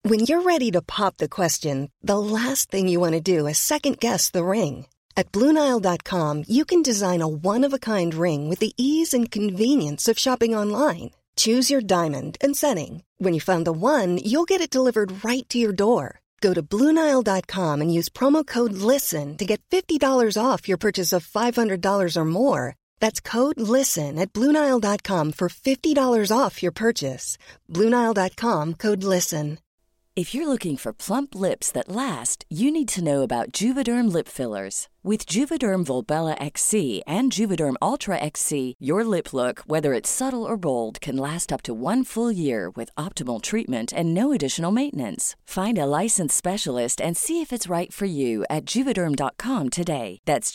When you're ready to pop the question, the last thing you want to do is second-guess the ring. At BlueNile.com, you can design a one-of-a-kind ring with the ease and convenience of shopping online. Choose your diamond and setting. When you find the one, you'll get it delivered right to your door. Go to BlueNile.com and use promo code LISTEN to get $50 off your purchase of $500 or more. That's code LISTEN at BlueNile.com for $50 off your purchase. BlueNile.com, code LISTEN. If you're looking for plump lips that last, you need to know about Juvederm lip fillers. With Juvederm Volbella XC and Juvederm Ultra XC, your lip look, whether it's subtle or bold, can last up to 1 full year with optimal treatment and no additional maintenance. Find a licensed specialist and see if it's right for you at Juvederm.com today. That's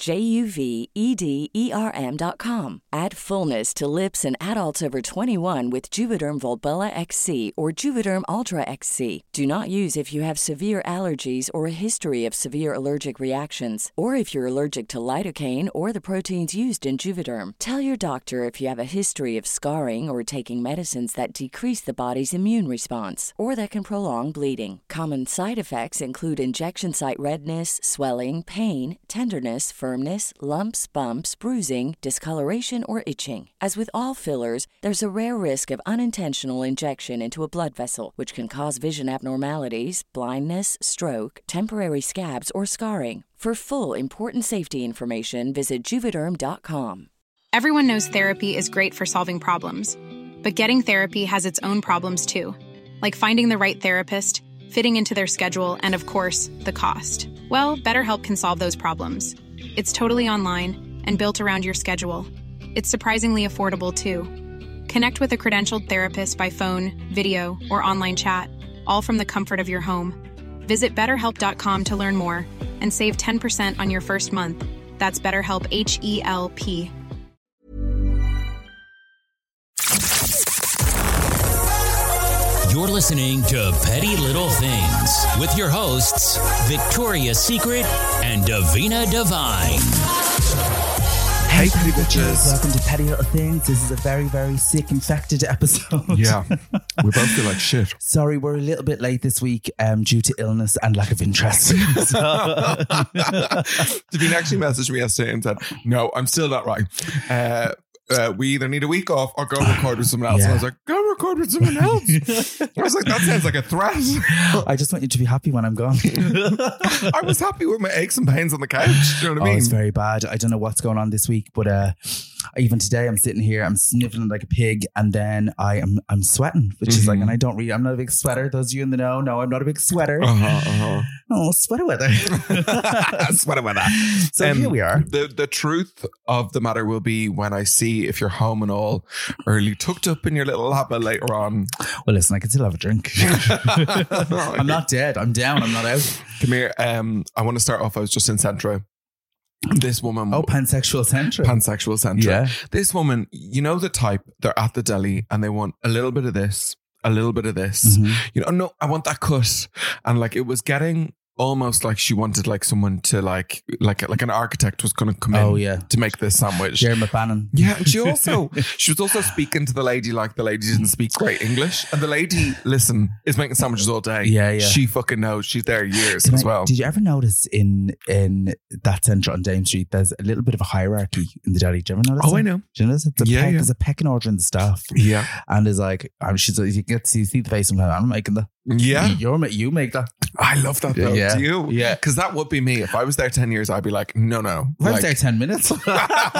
JUVEDERM.com. Add fullness to lips in adults over 21 with Juvederm Volbella XC or Juvederm Ultra XC. Do not use if you have severe allergies or a history of severe allergic reactions, or if you're allergic to lidocaine or the proteins used in Juvederm. Tell your doctor if you have a history of scarring or taking medicines that decrease the body's immune response or that can prolong bleeding. Common side effects include injection site redness, swelling, pain, tenderness, firmness, lumps, bumps, bruising, discoloration, or itching. As with all fillers, there's a rare risk of unintentional injection into a blood vessel, which can cause vision abnormalities, blindness, stroke, temporary scabs, or scarring. For full, important safety information, visit Juvederm.com. Everyone knows therapy is great for solving problems, but getting therapy has its own problems too, like finding the right therapist, fitting into their schedule, and of course, the cost. Well, BetterHelp can solve those problems. It's totally online and built around your schedule. It's surprisingly affordable too. Connect with a credentialed therapist by phone, video, or online chat, all from the comfort of your home. Visit BetterHelp.com to learn more and save 10% on your first month. That's BetterHelp, H-E-L-P. You're listening to Petty Little Things with your hosts, Victoria's Secret and Davina Divine. Hey, Petty Bitches. Welcome to Petty Little Things. This is a very, very sick, infected episode. Yeah, we both feel like shit. Sorry, we're a little bit late this week due to illness and lack of interest. Davina actually messaged me yesterday and said, no, I'm still not right. We either need a week off or go record with someone else. Yeah. And I was like, go record with someone else. I was like, that sounds like a threat. I just want you to be happy when I'm gone. I was happy with my aches and pains on the couch. Do you know what I mean? It's very bad. I don't know what's going on this week, but even today I'm sitting here, I'm sniffling like a pig, and then I'm sweating, which is like, and I'm not a big sweater. Those of you in the know, no, I'm not a big sweater. Oh, sweater weather. Sweater weather. So here we are. The truth of the matter will be when I see if you're home and all early tucked up in your little labba later on. Well, listen, I can still have a drink. I'm not dead. I'm down. I'm not out. Come here. I want to start off. I was just in Centra. This woman. Oh, pansexual Centra. Pansexual Centra. Yeah. This woman, you know the type, they're at the deli and they want a little bit of this, a little bit of this. You know, no, I want that cut. And like it was getting almost like she wanted like someone to like an architect was going to come in to make this sandwich. Jeremy Bannon. Yeah. And she was also speaking to the lady like the lady didn't speak great English. And the lady, listen, is making sandwiches all day. Yeah, yeah. She fucking knows. She's there years as well. Did you ever notice in that centre on Dame Street, there's a little bit of a hierarchy in the deli? Do you ever notice? Oh, I know. Do you notice? There's a pecking order in the staff. Yeah. And it's like, she's like, you get to see the face sometimes. I'm making that. Yeah. You make that. I love that though. Yeah. Do you? Yeah. Because that would be me. If I was there 10 years, I'd be like, no. If I was there 10 minutes. And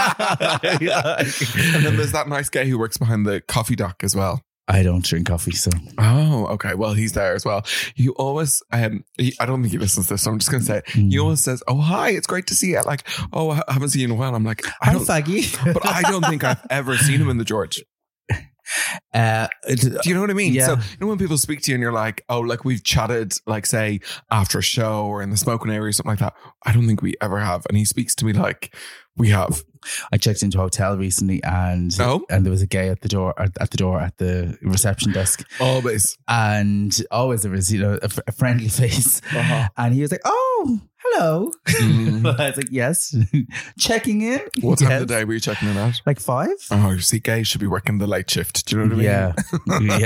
then there's that nice guy who works behind the coffee dock as well. I don't drink coffee, so. Oh, okay. Well, he's there as well. You always, I don't think he listens to this, so I'm just going to say it. He always says, oh, hi, it's great to see you. Like, oh, I haven't seen you in a while. I'm like, I'm faggy. But I don't think I've ever seen him in the George. Do you know what I mean? Yeah. So, you know, when people speak to you and you're like, oh, like we've chatted, like say after a show or in the smoking area or something like that. I don't think we ever have. And he speaks to me like we have. I checked into a hotel recently and there was a gay at the reception desk. Always. And always there was, a friendly face. And he was like, oh, hello. hello. I was like, yes. Checking in. What time of the day were you checking it out? Like 5. Oh, you see, gays should be working the late shift. Do you know what I mean?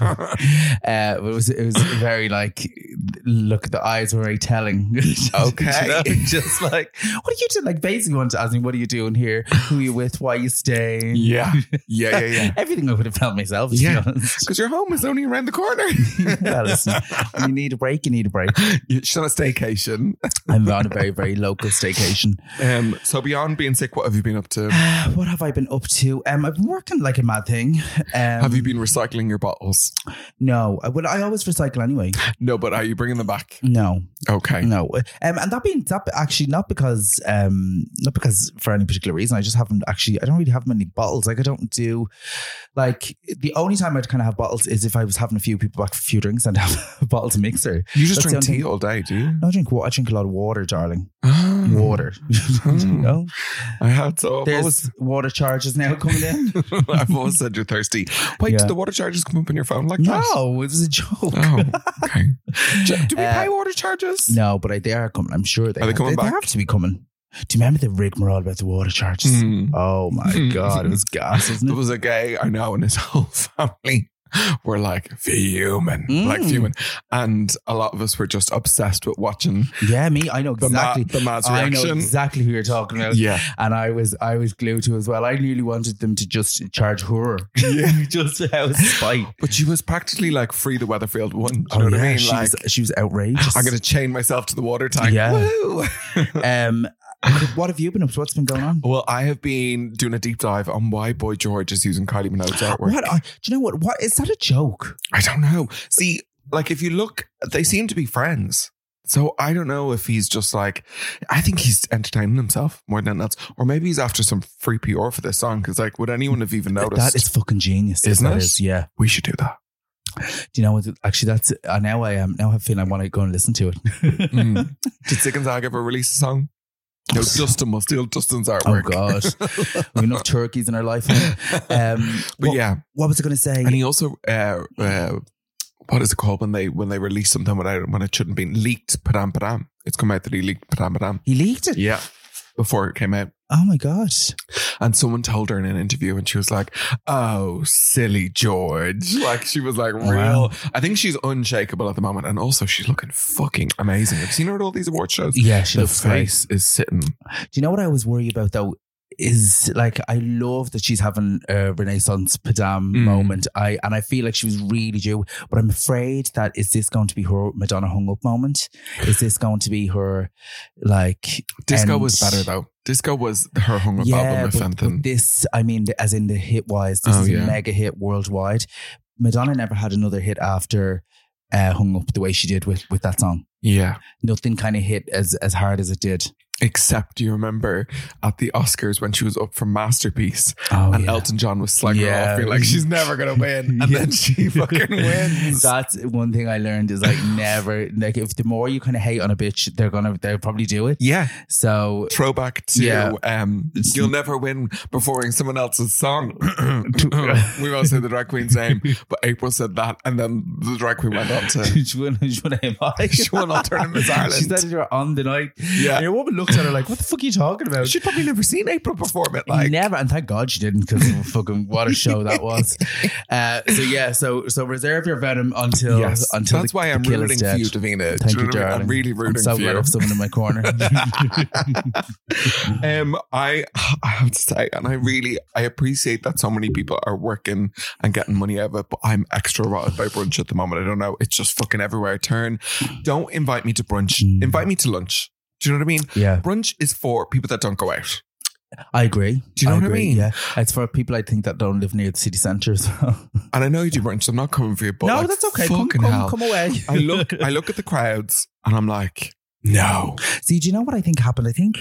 Yeah. It was very like, look, the eyes were very telling. Okay. Just like, what are you doing? Like, basically wanted to ask me, what are you doing here? Who are you with? Why are you staying? Yeah. Everything I would have felt myself, to be honest. Because your home is only around the corner. Well, listen, when you need a break, you need a break. She's on a staycation. I'm on a very, very local staycation. So beyond being sick, what have you been up to? What have I been up to? I've been working like a mad thing. Have you been recycling your bottles? No. Well, I always recycle anyway. No, but are you bringing them back? No. Okay. No. And that actually not because for any particular reason. I just haven't actually. I don't really have many bottles. Like I don't do. Like the only time I'd kind of have bottles is if I was having a few people back for a few drinks and have a bottle to mixer. You just drink tea all day, do you? No, I drink a lot of water, darling. Water. You know? I had so. There's water charges now coming in. I've always said you're thirsty. Wait, did the water charges come up on your phone like that? No, it was a joke. Oh, okay. Do we pay water charges? No, but they are coming. I'm sure they are. They coming back? They have to be coming. Do you remember the rigmarole about the water charges? Oh my God, it was gas, wasn't it? There was a gay I know and his whole family were like fuming, and a lot of us were just obsessed with watching. Yeah, me. I know exactly the Mads reaction. I know exactly who you're talking about. Yeah, and I was glued to as well. I really wanted them to just charge her. Yeah, just out of spite. But she was practically like Free the Weatherfield one. Do you know what I mean? She was outrageous. I'm going to chain myself to the water tank. Yeah. Woo! What have you been up to? What's been going on? Well, I have been doing a deep dive on why Boy George is using Kylie Minogue's artwork. Do you know what? What is that a joke? I don't know. See, like if you look, they seem to be friends. So I don't know if he's just like, I think he's entertaining himself more than else. Or maybe he's after some free PR for this song. Because like, would anyone have even noticed? That is fucking genius. Isn't it? Is, yeah. We should do that. Do you know what? Actually, that's now I have feeling I want to go and listen to it. Did Sick and Zag ever release a song? No, Dustin will steal Dustin's artwork. Oh God, we have enough turkeys in our life. What was I going to say? And he also, what is it called when they release something when it shouldn't be leaked? Padam Padam. It's come out that he leaked Padam Padam. He leaked it. Yeah, before it came out. Oh my God. And someone told her in an interview and she was like, oh, silly George. Like she was like real. Wow. I think she's unshakable at the moment. And also she's looking fucking amazing. Have you seen her at all these award shows? Yeah, she looks great. The face is sitting. Do you know what I was worried about though? Is like I love that she's having a Renaissance Padam moment. I feel like she was really due, but I'm afraid that is this going to be her Madonna hung up moment? Is this going to be her like Disco was better though. Disco was her hung up album, if anything. But this, I mean, as in the hit wise, this is a mega hit worldwide. Madonna never had another hit after hung up the way she did with that song. Yeah, nothing kind of hit as hard as it did. Except you remember at the Oscars when she was up for Masterpiece and Elton John was slagging her off, being like, she's never going to win. And then she fucking wins. That's one thing I learned is like never, like if the more you kind of hate on a bitch, they'll probably do it. Yeah. So throwback to you'll never win performing someone else's song. We won't say the drag queen's name, but April said that and then the drag queen went on to she won Alternative Miss Ireland. She said you were on the night. Yeah. And your woman looked at her like, what the fuck are you talking about? She'd probably never seen April perform it. Like never, and thank God she didn't, because fucking what a show that was. So reserve your venom until that's why I'm rooting for you, Davina. Thank you, darling. I'm really rooting for you. I'm so glad I have someone in my corner. I have to say, and I appreciate that so many people are working and getting money out of it, but I'm extra rotted by brunch at the moment. I don't know. It's just fucking everywhere I turn. Don't invite me to brunch. Invite me to lunch. Do you know what I mean? Yeah. Brunch is for people that don't go out. I agree. Do you know what I mean? Yeah. It's for people I think that don't live near the city centre as well. And I know you do brunch, so I'm not coming for you, but no, like, that's okay. Come away. I look at the crowds and I'm like, no. See, do you know what I think happened? I think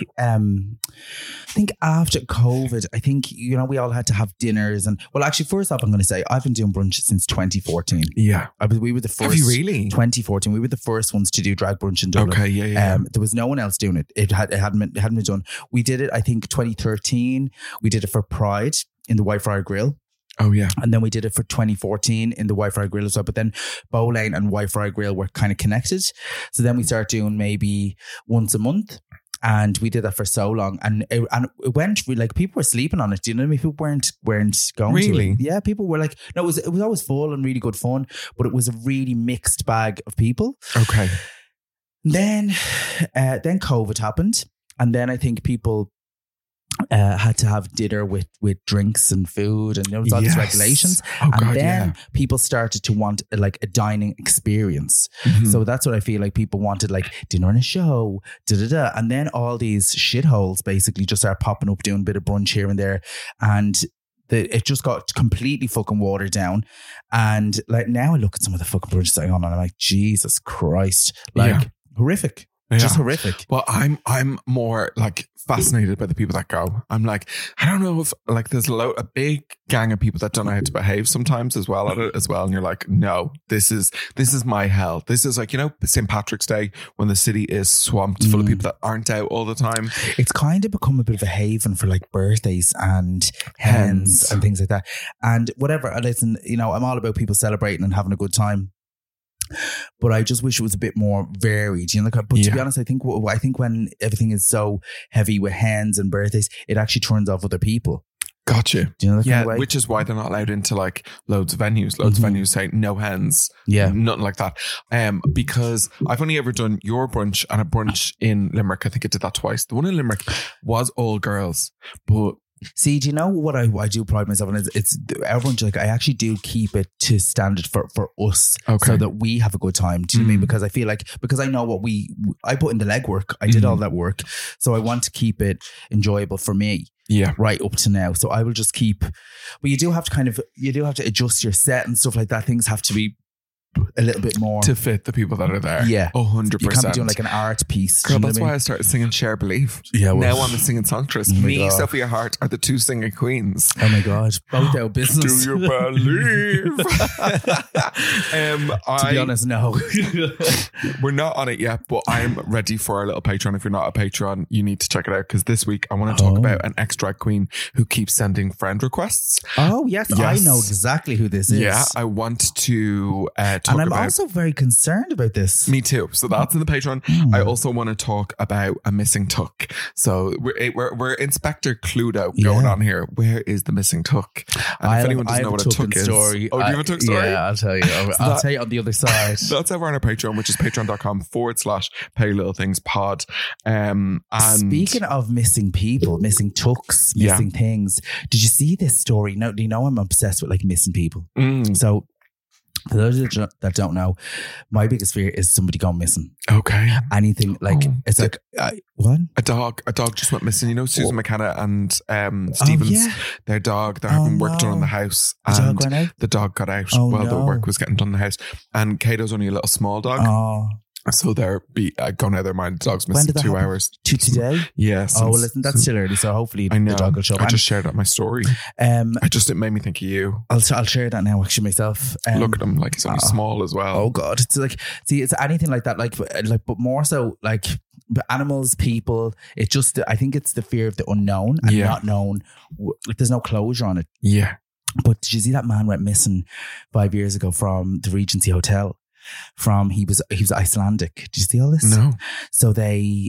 after COVID, I think, we all had to have dinners. And well, actually, first off, I'm going to say I've been doing brunch since 2014. Yeah. We were the first. Have you really? 2014. We were the first ones to do drag brunch in Dublin. Okay, yeah. There was no one else doing it. It hadn't been done. We did it, I think, 2013. We did it for Pride in the Whitefriar Grill. Oh, yeah. And then we did it for 2014 in the Wi-Fi Grill as well. But then Bow Lane and Wi-Fi Grill were kind of connected. So then we started doing maybe once a month. And we did that for so long. And it went, like, people were sleeping on it. Do you know what I mean? People weren't going really? to it. Yeah, people were like, no, it was always full and really good fun. But it was a really mixed bag of people. Okay. Then COVID happened. And then I think people had to have dinner with drinks and food, and there was all these regulations. People started to want like a dining experience. So that's what I feel like people wanted, like dinner and a show, and then all these shitholes basically just started popping up, doing a bit of brunch here and there, and it just got completely fucking watered down. And like now I look at some of the fucking brunches going on and I'm like, Jesus Christ, like horrific. Yeah. Just horrific. Well, I'm more like fascinated by the people that go. I'm like, I don't know if like there's a big gang of people that don't know how to behave sometimes as well at it as well. And you're like, no, this is my hell. This is like, you know, St. Patrick's Day when the city is swamped full of people that aren't out all the time. It's kind of become a bit of a haven for like birthdays and hens and things like that. And whatever, listen, you know, I'm all about people celebrating and having a good time. But I just wish it was a bit more varied, you know. But to be honest, I think when everything is so heavy with hens and birthdays, it actually turns off other people. Gotcha. Do you know that kind of way? Which is why they're not allowed into like loads of venues. Loads of venues say no hens. Yeah, nothing like that. Because I've only ever done your brunch and a brunch in Limerick. I think I did that twice. The one in Limerick was all girls, but. See, do you know what I do pride myself on? It's everyone, like, I actually do keep it to standard for us, so that we have a good time. Do you know what I mean? Because I feel like, because I know what I put in the legwork, I did all that work, so I want to keep it enjoyable for me. Yeah, right up to now. So I will just keep. But you do have to adjust your set and stuff like that. Things have to be a little bit more to fit the people that are there. Yeah, 100%. You can't be doing like an art piece. Girl, that's why I started singing Share Believe. Yeah, well, now I'm a singing songstress. Me, Sophia Hart are the two singing queens. Oh my God, both our business. Do you believe? To be honest, no. We're not on it yet, but I'm ready for our little Patreon. If you're not a Patreon, you need to check it out, because this week I want to talk about an ex-drag queen who keeps sending friend requests. Oh yes, I know exactly who this is. Yeah, I want to and I'm also very concerned about this. Me too. So that's in the Patreon. I also want to talk about a missing tuck. So we're Inspector Cluedo going on here. Where is the missing tuck? And if anyone doesn't know what a tuck is. Story. Oh, do you have a tuck story? Yeah, I'll tell you. I'll tell you on the other side. That's over on our Patreon, which is patreon.com/PettyLittleThingsPod. And speaking of missing people, missing tucks, missing things, did you see this story? No, do you know I'm obsessed with like missing people? So for those that don't know, my biggest fear is somebody gone missing. Okay. Anything like, it's like, what? A dog just went missing. You know, Susan McKenna and Stevens, their dog, they're having work done on the house. And the dog got out while the work was getting done in the house. And Cato's only a little small dog. Oh. So they're gone out of their mind. The dog's missing 2 hours. To today? Yeah. Well, listen, that's still early, so hopefully the dog will show up. I just shared that my story. It made me think of you. I'll share that now, actually, myself. Look at him, like he's only small as well. Oh God, it's like, see, it's anything like that, like, but more so like animals, people. It just, I think it's the fear of the unknown and not known. Like, there's no closure on it. Yeah. But did you see that man went missing 5 years ago from the Regency Hotel? He was Icelandic. Did you see all this? No. So he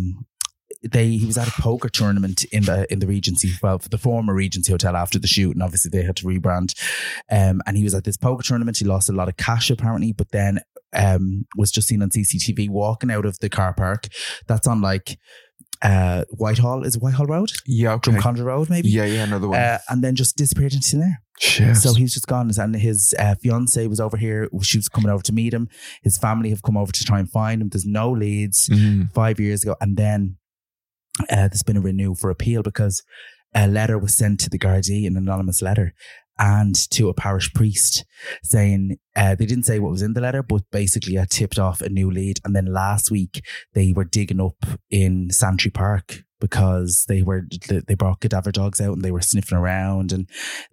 was at a poker tournament in the Regency, well, for the former Regency Hotel after the shoot, and obviously they had to rebrand. And he was at this poker tournament. He lost a lot of cash apparently, but then was just seen on CCTV walking out of the car park. That's on like Whitehall. Is it Whitehall Road? Yeah, okay. Drumcondra Road, maybe. Yeah, another one. And then just disappeared into thin air. Shit. So he's just gone, and his fiance was over here. She was coming over to meet him. His family have come over to try and find him. There's no leads. 5 years ago, and then there's been a renew for appeal because a letter was sent to the Gardaí, an anonymous letter, and to a parish priest saying, they didn't say what was in the letter, but basically tipped off a new lead. And then last week they were digging up in Santry Park because they brought cadaver dogs out and they were sniffing around, and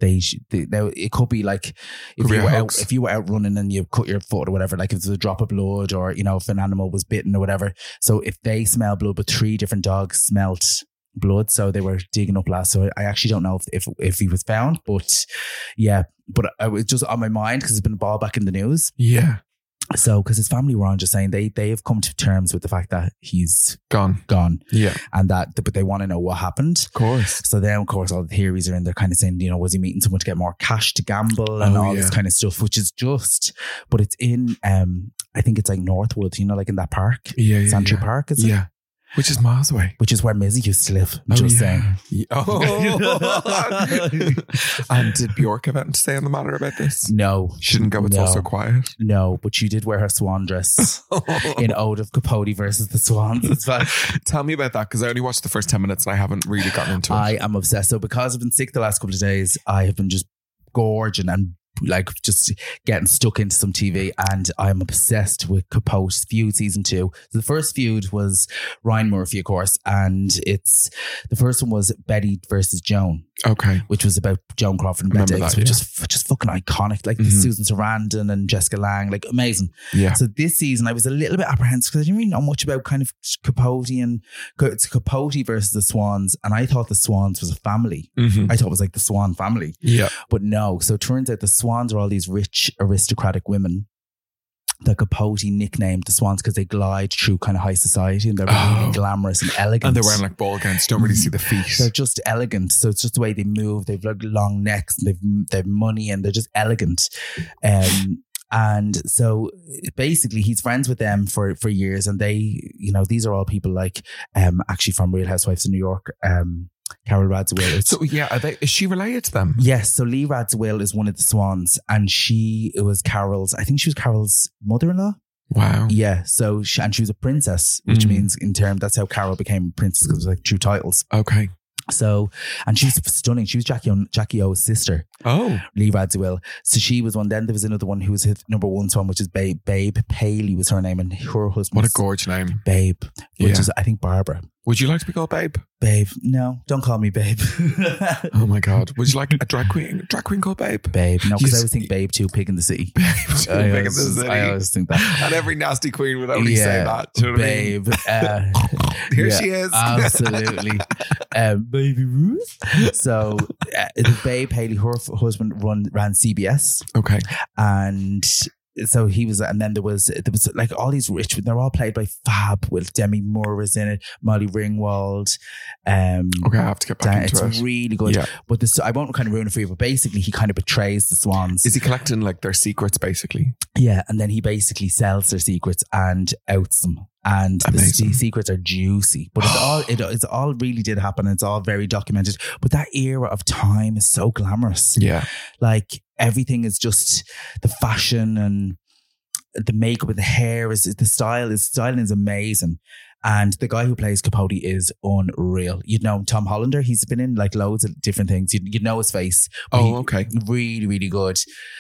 it could be like if you were out running and you cut your foot or whatever, like if there's a drop of blood, or, you know, if an animal was bitten or whatever. So if they smell blood, but 3 different dogs smelt blood. So they were digging up last. So I actually don't know if he was found, but yeah. But I was just on my mind because it's been a ball back in the news. Yeah. So, because his family were on just saying they have come to terms with the fact that he's Gone. Yeah. And but they want to know what happened. Of course. So then, of course, all the theories are in there kind of saying, was he meeting someone to get more cash to gamble and all this kind of stuff, which is but it's in, I think it's like Northwood, like in that park. Yeah. Santry Park, is it? Yeah. Which is miles away. Which is where Mizzy used to live. I'm just saying. Yeah. Oh. And did Bjork have anything to say on the matter about this? No. She didn't go, it's all so quiet. No, but she did wear her swan dress in Ode of Capote versus the Swans. It's fine. Tell me about that, because I only watched the first 10 minutes and I haven't really gotten into it. I am obsessed. So because I've been sick the last couple of days, I have been just gorging and like just getting stuck into some TV, and I'm obsessed with Capote Feud season 2. So the first feud was Ryan Murphy, of course, and the first one was Betty versus Joan. Okay. Which was about Joan Crawford and Bette Davis, which is just fucking iconic. Like Susan Sarandon and Jessica Lange, like amazing. Yeah. So this season I was a little bit apprehensive because I didn't really know much about kind of Capote, and it's Capote versus the Swans, and I thought the Swans was a family. I thought it was like the Swan family. Yeah. But no. So it turns out the Swans are all these rich aristocratic women that Capote nicknamed the Swans because they glide through kind of high society, and they're really glamorous and elegant. And they're wearing like ball gowns. Don't really see the feet. They're just elegant. So it's just the way they move. They've like long necks, and they've money, and they're just elegant. And so basically he's friends with them for years, and they, these are all people like actually from Real Housewives of New York, Carol Radziwill. So yeah, is she related to them? Yes. So Lee Radziwill is one of the Swans, and I think she was Carol's mother-in-law. Wow. Yeah. So she was a princess, which means that's how Carol became princess, because it was like true titles. Okay. So, and she was stunning. She was Jackie O's sister. Oh. Lee Radziwill. So she was one. Then there was another one who was his number one swan, which is Babe Paley was her name, and her husband. What a gorgeous name. Babe. Which is, I think, Barbara. Would you like to be called Babe? Babe. No, don't call me Babe. Oh my God. Would you like a drag queen called Babe? Babe. No, because I always think Babe too, Pig in the City. Babe too, Pig in the City. I always think that. And every nasty queen would only say that. Do you know Babe. what I mean? Here she is. Absolutely. Baby Ruth. So the Babe Paley, her husband ran CBS. Okay. And so he was, and then there was like all these rich, they're all played by Fab, with Demi Moore was in it, Molly Ringwald. Okay, I have to get back into it. It's really good. Yeah. But I won't kind of ruin it for you, but basically he kind of betrays the Swans. Is he collecting like their secrets basically? Yeah, and then he basically sells their secrets and outs them. And the secrets are juicy, but it's all really did happen, and it's all very documented. But that era of time is so glamorous. Yeah. Like everything is just the fashion and the makeup and the hair the styling is amazing. And the guy who plays Capote is unreal. You'd know Tom Hollander. He's been in like loads of different things. You'd know his face. Okay. Really, really good.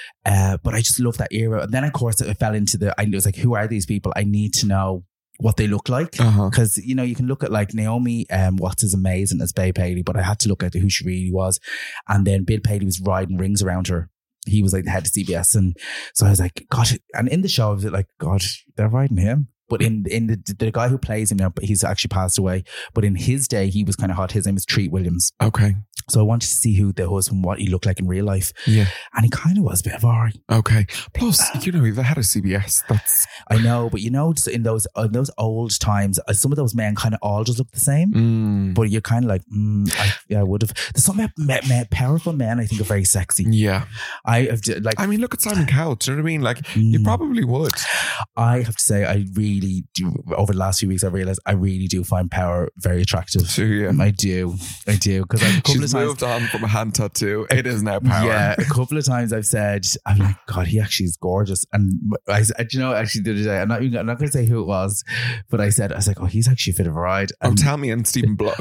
But I just love that era. And then of course I fell into I was like, who are these people? I need to know what they look like, because you can look at like Naomi Watts is amazing as Babe Paley, but I had to look at who she really was. And then Bill Paley was riding rings around her. He was like the head of CBS, and so I was like, God. And in the show, I was like, God, they're riding him. But in the guy who plays him now, but he's actually passed away. But in his day, he was kind of hot. His name is Treat Williams. Okay. So I wanted to see who the husband, what he looked like in real life. Yeah. And he kind of was a bit of R. Okay. Plus, you've had a CBS. I know, but in those old times, some of those men kind of all just look the same. But you're kind of like, I would have. There's some powerful men I think are very sexy. Yeah. Look at Simon Cowell. Do you know what I mean? Like, you probably would. I have to say, I really do. Over the last few weeks, I realized I really do find Power very attractive. Sure, yeah. I do. Because a couple She's of times moved on from a hand tattoo. It is now Power. Yeah, a couple of times I've said, I'm like, God, he actually is gorgeous. And actually the other day, I'm not going to say who it was, but I was like, oh, he's actually fit of a ride. And tell me, and Stephen No,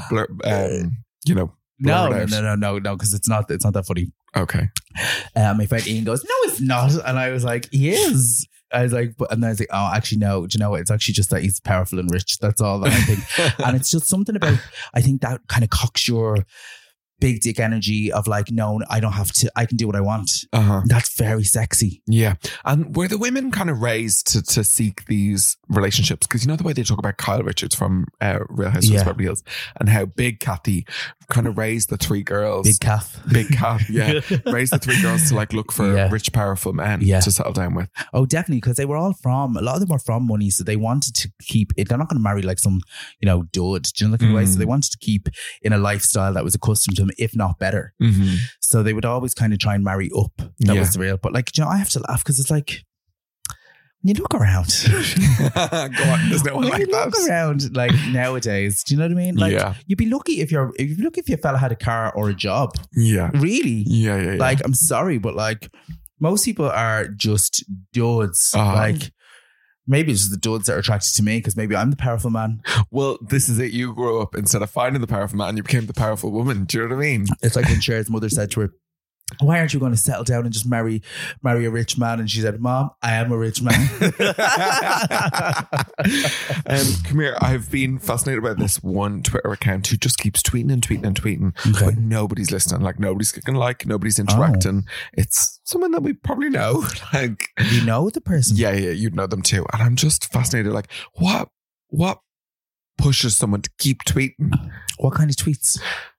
because it's not that funny. Okay. My friend Ian goes, no, it's not. And I was like, he is. I was like, and I was like, oh, actually, no. Do you know what? It's actually just that he's powerful and rich. That's all that I think. And it's just something about, I think that kind of cocksure big dick energy of like, no, I don't have to, I can do what I want. That's very sexy. Yeah. And were the women kind of raised to seek these relationships? Because you know the way they talk about Kyle Richards from Real Housewives of Beverly Hills, and how Big Kathy kind of raised the three girls. Big Kath, yeah. Raised the three girls to like look for rich, powerful men to settle down with. Oh, definitely. Because they were all from, a lot of them were from money. So they wanted to keep it. They're not going to marry like some, you know, dud. Do you know the kind of way? So they wanted to keep in a lifestyle that was accustomed to them, if not better. So they would always kind of try and marry up. That was the real. But like, you know, I have to laugh because it's like, when you look around, go on, there's no one like that. Look around, like nowadays, do you know what I mean? Like, you'd be lucky if your fella had a car or a job. Yeah, really. Yeah. Like, I'm sorry, but like, most people are just dudes. Like, maybe it's just the dudes that are attracted to me because maybe I'm the powerful man. Well, this is it. You grew up, instead of finding the powerful man, you became the powerful woman. Do you know what I mean? It's like when Cher's mother said to her, why aren't you going to settle down and just marry a rich man? And she said, Mom, I am a rich man. Come here. I've been fascinated by this one Twitter account who just keeps tweeting. Okay. But nobody's listening. Like, nobody's clicking like, nobody's interacting. It's someone that we probably know. Like, you know the person? Yeah, you'd know them too. And I'm just fascinated. Like, what pushes someone to keep tweeting? What kind of tweets?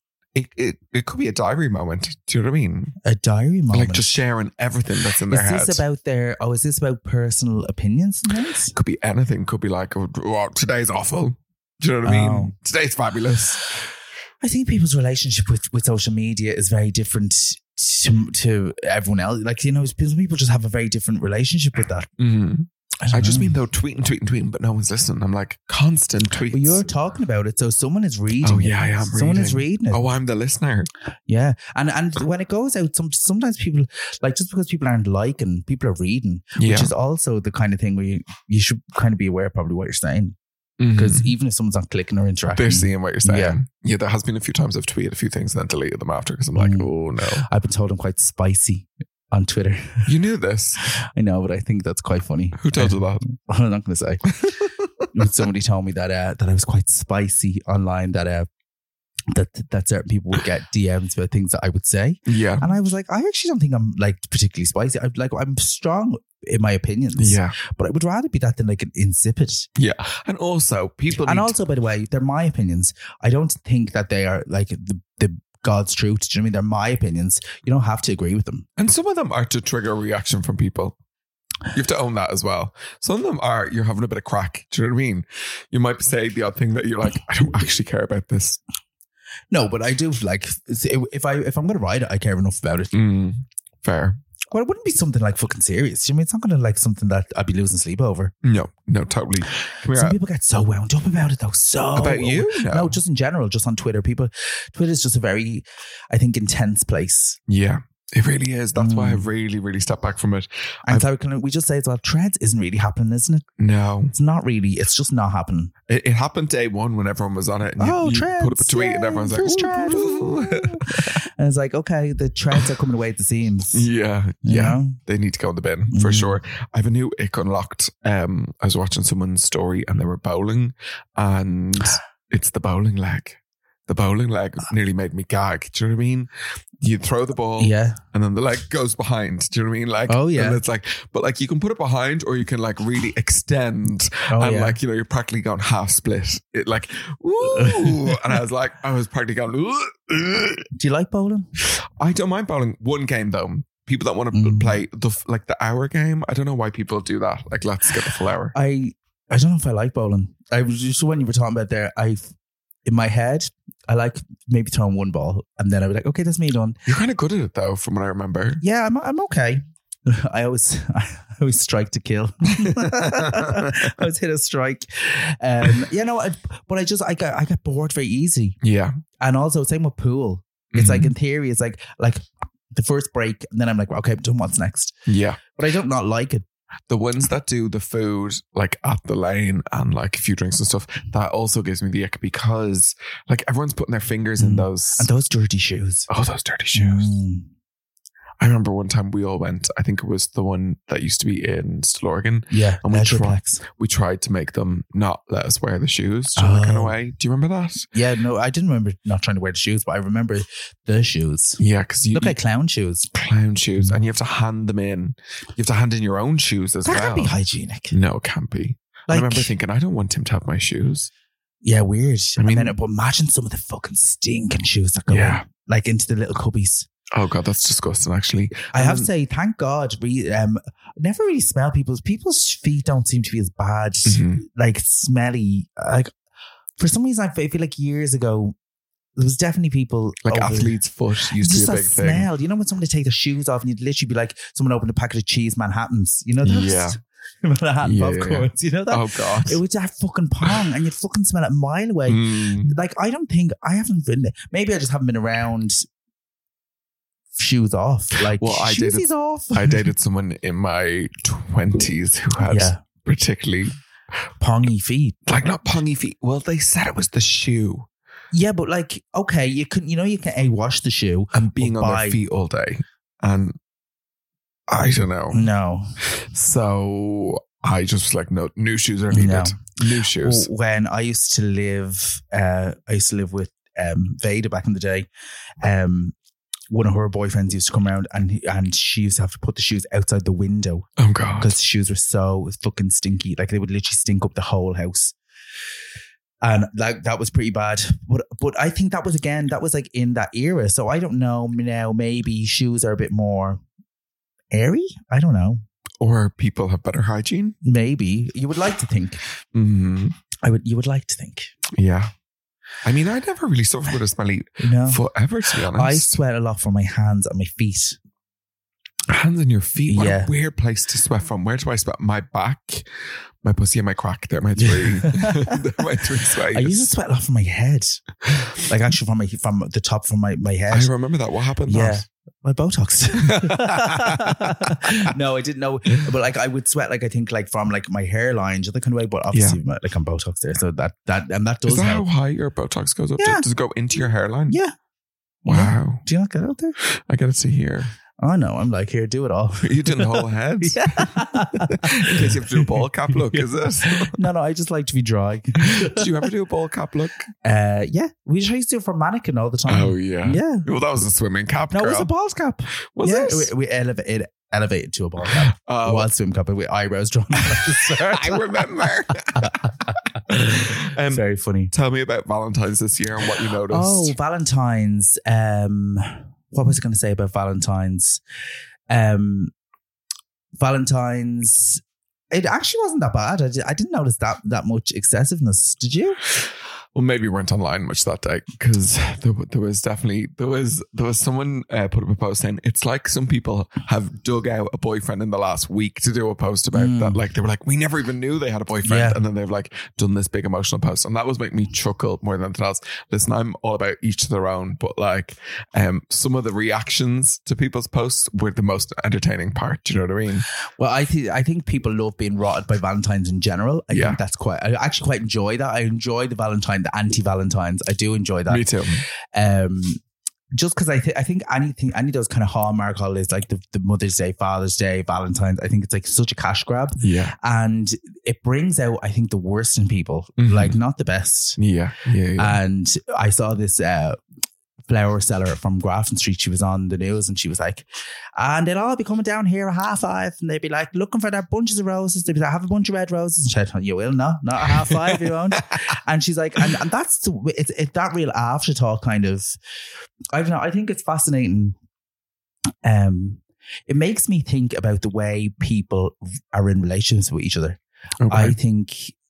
It could be a diary moment. Do you know what I mean? A diary moment? Like just sharing everything that's in their head. Is this about personal opinions and things? Could be anything. Could be like, oh, today's awful. Do you know what I mean? Today's fabulous. I think people's relationship with social media is very different to everyone else. Like, you know, some people just have a very different relationship with that. Mm-hmm. I just mean though, tweeting, but no one's listening. I'm like, constant tweets. But you're talking about it, so someone is reading. Oh yeah, I am reading. Someone is reading it. Oh, I'm the listener. Yeah, and when it goes out, sometimes people, like, just because people aren't liking, people are reading, which is also the kind of thing where you should kind of be aware of probably what you're saying. Because even if someone's not clicking or interacting, they're seeing what you're saying. Yeah, there has been a few times I've tweeted a few things and then deleted them after because I'm like, oh no. I've been told I'm quite spicy on Twitter. You knew this? I know, but I think that's quite funny. Who told you that? I'm not going to say. Somebody told me that I was quite spicy online, that certain people would get DMs about things that I would say. Yeah. And I was like, I actually don't think I'm like particularly spicy. I'm strong in my opinions. Yeah. But I would rather be that than like an insipid. Yeah. And also by the way, they're my opinions. I don't think that they are like the God's truth. Do you know what I mean? They're my opinions. You don't have to agree with them. And some of them are to trigger a reaction from people. You have to own that as well. Some of them are, you're having a bit of crack. Do you know what I mean? You might say the odd thing that you're like, I don't actually care about this. No, but I do, like, if I'm going to write it, I care enough about it. Fair. Well, it wouldn't be something like fucking serious. You know, it's not going to like something that I'd be losing sleep over. No, totally. Some people get so wound up about it though. About you? No, just in general, just on Twitter. Twitter's just a very, I think, intense place. Yeah. It really is. That's why I've really, really stepped back from it. And so can we just say as well, Threads isn't really happening, isn't it? No. It's not really. It's just not happening. It happened day one when everyone was on it. And you Threads, put up a tweet and everyone's like, and it's like, okay, the Threads are coming away at the seams. Yeah. You know? They need to go in the bin for sure. I have a new ick unlocked. I was watching someone's story and they were bowling and it's the bowling leg. The bowling leg nearly made me gag. Do you know what I mean? You throw the ball, and then the leg goes behind. Do you know what I mean? Like, oh yeah. And it's like, but like you can put it behind, or you can like really extend, like, you know, you're practically going half split. It like, ooh, and I was practically going. Do you like bowling? I don't mind bowling. One game though. People that want to play the hour game. I don't know why people do that. Like, let's get the full hour. I don't know if I like bowling. I was just, when you were talking about there, in my head, I like maybe throwing one ball and then I would like, okay, that's me done. You're kind of good at it though, from what I remember. Yeah, I'm okay. I always strike to kill. I always hit a strike. But I get bored very easy. Yeah. And also same with pool. It's like, in theory, it's like the first break and then I'm like, okay, I'm done, what's next? Yeah. But I don't not like it. The ones that do the food like at the lane and like a few drinks and stuff, that also gives me the ick because like everyone's putting their fingers in those. And those dirty shoes. Oh, those dirty shoes. I remember one time we all went, I think it was the one that used to be in Stillorgan. Yeah. And we tried to make them not let us wear the shoes in that kind of way. Do you remember that? Yeah, no, I didn't remember not trying to wear the shoes, but I remember the shoes. Yeah, because you look like clown shoes. Clown shoes. And you have to hand them in. You have to hand in your own shoes as well. That can't be hygienic. No, it can't be. I remember thinking, I don't want him to have my shoes. Yeah, weird. I mean, but imagine some of the fucking stinking shoes that go in, like into the little cubbies. Oh God, that's disgusting. Actually, I have to say, thank God, never really smell people's feet. Don't seem to be as bad, like smelly. Like for some reason, I feel like years ago there was definitely people like athlete's foot used to be a big thing. Smell. You know when somebody take their shoes off and you'd literally be like someone opened a packet of cheese Manhattans. You know that? Yeah. Manhattan popcorns, you know that? Oh God. It was that fucking pong and you'd fucking smell it a mile away. Like I haven't been, maybe I just haven't been around shoes off. Like shoesies off. I dated someone in my 20s who had particularly pongy feet. Like not pongy feet. Well, they said it was the shoe. Yeah, but like, okay, you can wash the shoe and being on their feet all day. And I don't know. No. So I just was like, no, new shoes are needed. No. New shoes. When I used to live with Veda back in the day. One of her boyfriends used to come around and she used to have to put the shoes outside the window. Oh God. Because the shoes were so fucking stinky. Like they would literally stink up the whole house. And like that was pretty bad. But I think that was like in that era. So I don't know now, maybe shoes are a bit more airy? I don't know. Or people have better hygiene? Maybe. You would like to think. Mm-hmm. You would like to think. Yeah. I mean, I never really suffered with a smelly foot ever, to be honest. I sweat a lot from my hands and my feet. Hands and your feet? What a weird place to sweat from. Where do I sweat? My back, my pussy and my crack. They're my three. They're my three sweats. I used to sweat a lot from my head. Like actually from the top from my head. I remember that. What happened? Yeah. My Botox. No, I didn't know. But like I would sweat like I think like from like my hairline, just that kind of way. But obviously like I'm Botox there. So that does Is that help. how high your Botox goes up? Yeah. Does it go into your hairline? Yeah. Wow. Yeah. Do you not get it out there? I get it to here. Oh no, I'm like, here, do it all. You doing the whole head? Yeah. In case you have to do a ball cap look, is it? No, I just like to be dry. Did you ever do a ball cap look? Yeah. We used to do it for mannequin all the time. Oh yeah. Yeah. Well, that was a swimming cap, No, girl. it was a balls cap. Was it? We elevated to a ball cap. It was swim cap with eyebrows drawn at the start. I remember. Very funny. Tell me about Valentine's this year and what you noticed. Oh, Valentine's. What was I going to say about Valentine's? Valentine's. It actually wasn't that bad. I didn't notice that much excessiveness. Did you? Well, maybe we weren't online much that day because there was definitely there was someone put up a post saying it's like some people have dug out a boyfriend in the last week to do a post about that. Like they were like, we never even knew they had a boyfriend, and then they've like done this big emotional post, and that was making me chuckle more than anything else. Listen, I'm all about each to their own, but like some of the reactions to people's posts were the most entertaining part. Do you know what I mean? Well, I think people love being rotted by Valentine's in general. I think that's I actually quite enjoy that. I enjoy the Valentine. The anti-Valentines. I do enjoy that. Me too. Just because I think any of those kind of hallmark holidays like the Mother's Day, Father's Day, Valentine's, I think it's like such a cash grab. Yeah. And it brings out, I think, the worst in people, like not the best. Yeah. And I saw this flower seller from Grafton Street. She was on the news and she was like, and they'll all be coming down here at 5:30 and they'd be like looking for their bunches of roses. They'd be like, have a bunch of red roses. And she said, you will not at 5:30 you won't. And she's like, and that's it's that real afterthought kind of, I don't know, I think it's fascinating. It makes me think about the way people are in relationships with each other. Okay.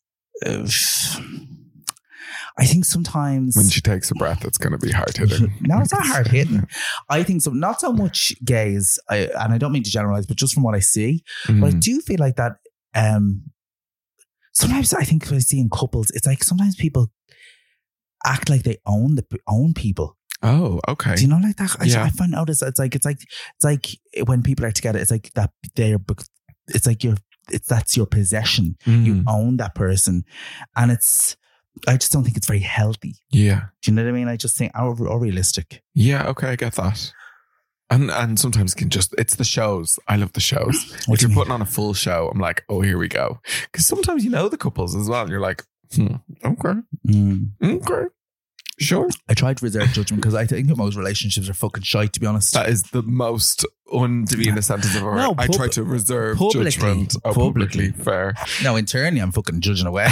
I think sometimes when she takes a breath, it's going to be hard hitting. No, it's not hard hitting. I think so. Not so much gays, and I don't mean to generalize, but just from what I see, but I do feel like that. Sometimes I think what I see in couples, it's like sometimes people act like they own people. Oh, okay. Do you know like that? I find out it's like when people are together, it's like that it's like that's your possession. You own that person, and I just don't think it's very healthy. Yeah. Do you know what I mean? I just think, or realistic. Yeah, okay, I get that. And sometimes it can it's the shows. I love the shows. If you're putting on a full show, I'm like, oh, here we go. Because sometimes you know the couples as well. And you're like, okay. Okay. Sure. I tried to reserve judgment because I think that most relationships are fucking shite, to be honest. That is the most un-Davina sentence I've ever heard. I try to reserve judgment. Publicly. Fair. No, internally, I'm fucking judging away.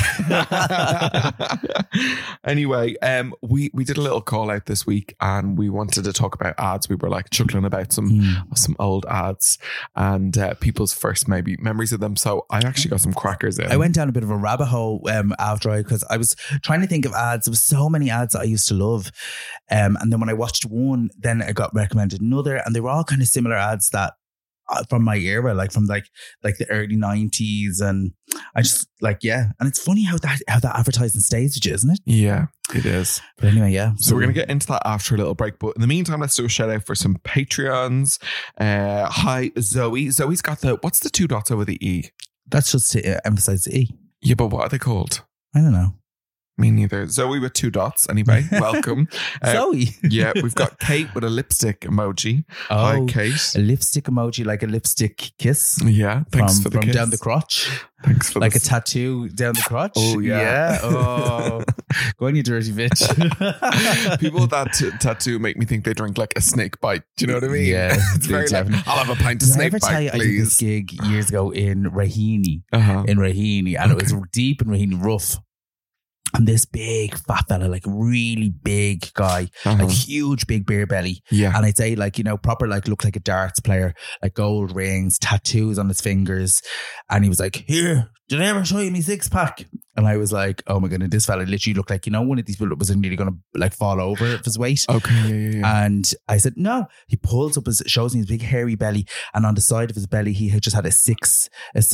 Anyway, we did a little call out this week and we wanted to talk about ads. We were like chuckling about some old ads and people's first maybe memories of them. So I actually got some crackers in. I went down a bit of a rabbit hole after because I was trying to think of ads. There was so many ads that I used to love. And then when I watched one, then I got recommended another, and they were all kind of similar ads that from my era, like from like the early 90s. And I just and it's funny how that advertising stays with you, isn't it? Yeah, it is. But anyway, yeah. So we're going to get into that after a little break. But in the meantime, let's do a shout out for some Patreons. Hi, Zoe. Zoe's got what's the 2 dots over the E? That's just to emphasize the E. Yeah, but what are they called? I don't know. Me neither. Zoe with 2 dots. Anyway, welcome. Zoe. Yeah, we've got Kate with a lipstick emoji. Oh, hi, Kate. A lipstick emoji, like a lipstick kiss. Yeah, thanks for the from kiss. down the crotch. Thanks for like a tattoo down the crotch. Oh yeah. Oh, go on, you dirty bitch. People with that tattoo make me think they drink like a snake bite. Do you know what I mean? Yeah, it's very like, I'll have a pint of snake bite, I did this gig years ago in Raheny, and it was deep in Raheny, rough. And this big fat fella, like really big guy, like huge big beer belly. Yeah. And I'd say like, proper like looked like a darts player, like gold rings, tattoos on his fingers. And he was like, here, did I ever show you me 6-pack? And I was like, oh my goodness, this fella literally looked like, one of these people that was nearly going to like fall over of his weight. Okay, yeah. And I said, no. He pulls up shows me his big hairy belly. And on the side of his belly, he had just had a six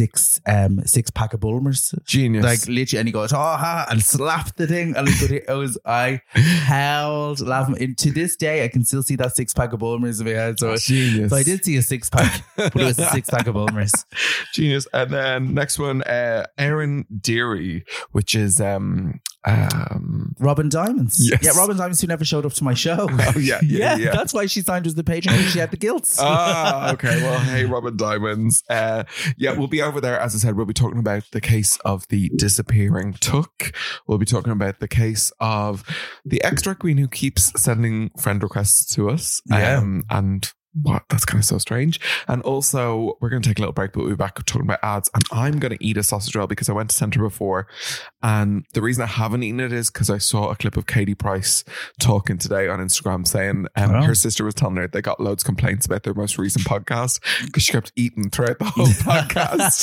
pack of Bulmers. Genius. Like literally, and he goes, and slapped the thing. And I howled laughing. And to this day, I can still see that 6-pack of Bulmers in my head. So I did see a 6-pack, but it was a 6-pack of Bulmers. Genius. And then next one, Aaron Deary, which is Robin Diamonds. Yes. Yeah, Robin Diamonds, who never showed up to my show. Oh yeah. That's why she signed as the patron, because she had the gilts. Okay. Well, hey, Robin Diamonds. We'll be over there. As I said, we'll be talking about the case of the disappearing Tuck. We'll be talking about the case of the ex-drag queen who keeps sending friend requests to us. And what? That's kind of so strange. And also, we're going to take a little break, but we'll be back talking about ads. And I'm going to eat a sausage roll because I went to Centre before. And the reason I haven't eaten it is because I saw a clip of Katie Price talking today on Instagram saying her sister was telling her they got loads of complaints about their most recent podcast because she kept eating throughout the whole podcast.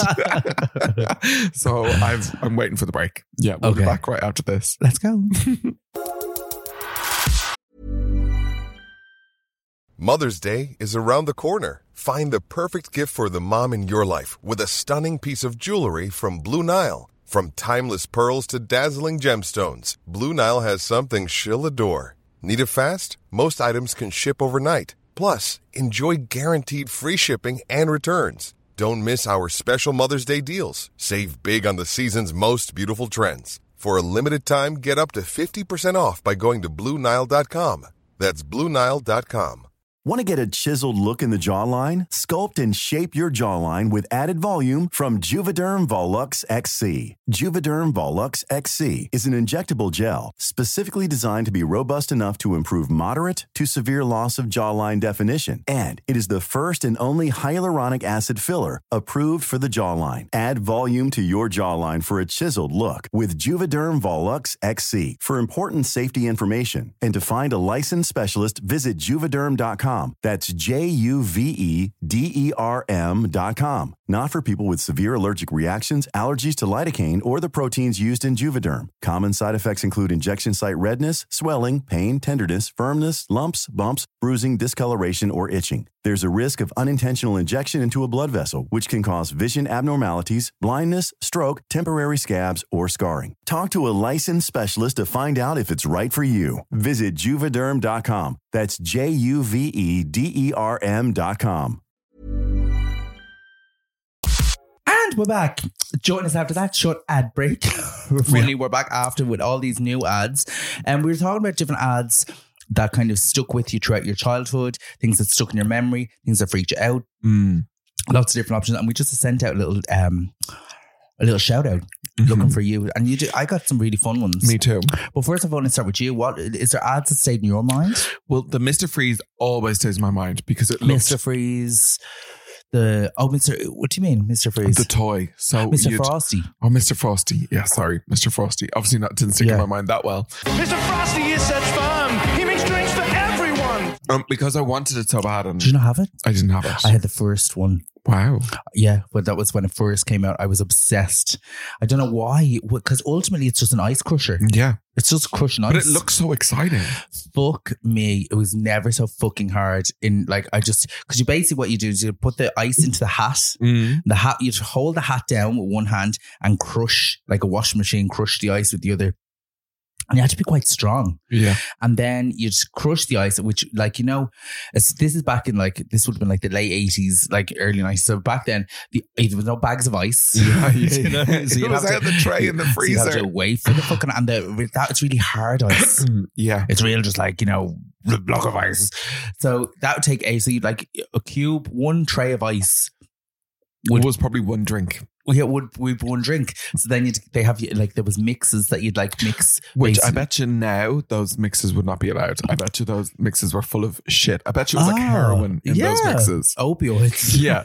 So I'm waiting for the break. Yeah, we'll be back right after this. Let's go. Mother's Day is around the corner. Find the perfect gift for the mom in your life with a stunning piece of jewelry from Blue Nile. From timeless pearls to dazzling gemstones, Blue Nile has something she'll adore. Need it fast? Most items can ship overnight. Plus, enjoy guaranteed free shipping and returns. Don't miss our special Mother's Day deals. Save big on the season's most beautiful trends. For a limited time, get up to 50% off by going to BlueNile.com. That's BlueNile.com. Want to get a chiseled look in the jawline? Sculpt and shape your jawline with added volume from Juvederm Volux XC. Juvederm Volux XC is an injectable gel specifically designed to be robust enough to improve moderate to severe loss of jawline definition. And it is the first and only hyaluronic acid filler approved for the jawline. Add volume to your jawline for a chiseled look with Juvederm Volux XC. For important safety information and to find a licensed specialist, visit Juvederm.com. That's Juvederm.com. Not for people with severe allergic reactions, allergies to lidocaine, or the proteins used in Juvederm. Common side effects include injection site redness, swelling, pain, tenderness, firmness, lumps, bumps, bruising, discoloration, or itching. There's a risk of unintentional injection into a blood vessel, which can cause vision abnormalities, blindness, stroke, temporary scabs, or scarring. Talk to a licensed specialist to find out if it's right for you. Visit Juvederm.com. That's Juvederm.com. And we're back. Join us after that short ad break. We're back after with all these new ads. And we were talking about different ads that kind of stuck with you throughout your childhood, things that stuck in your memory, things that freaked you out. Lots of different options. And we just sent out a little shout out looking for you. And I got some really fun ones. Me too. But first of all, let's start with you. What is there ads that stayed in your mind? Well, the Mr. Freeze always stays in my mind because it looks... Mr. Freeze... what do you mean, Mr. Freeze? The toy. So Mr. Frosty. Oh, Mr. Frosty. Yeah, sorry. Mr. Frosty. Obviously didn't stick in my mind that well. Mr. Frosty is such fun. He makes drinks for everyone. Because I wanted it so bad. And did you not have it? I didn't have it. I had the first one. Wow. Yeah, but that was when it first came out. I was obsessed. I don't know why, because ultimately it's just an ice crusher. Yeah. It's just crushing ice. But it looks so exciting. Fuck me. It was never so fucking hard because you basically what you do is you put the ice into the hat. The hat, you hold the hat down with one hand and crush, like a washing machine, crush the ice with the other. And you had to be quite strong. Yeah. And then you just crush the ice, which, like, you know, this is back in this would have been like the late 80s, like early 90s. So back then, there was no bags of ice. Yeah. You know? So it was out the tray in the freezer. So you have to wait for the fucking, and that's really hard ice. Yeah. It's real, just like, you know, a block of ice. So that would take so you'd like a cube, one tray of ice. Was probably one drink. Yeah, would one drink. So then they have there was mixes that you'd like mix. Which I bet you now those mixes would not be allowed. I bet you those mixes were full of shit. I bet you it was like heroin in those mixes. Opioids. Yeah.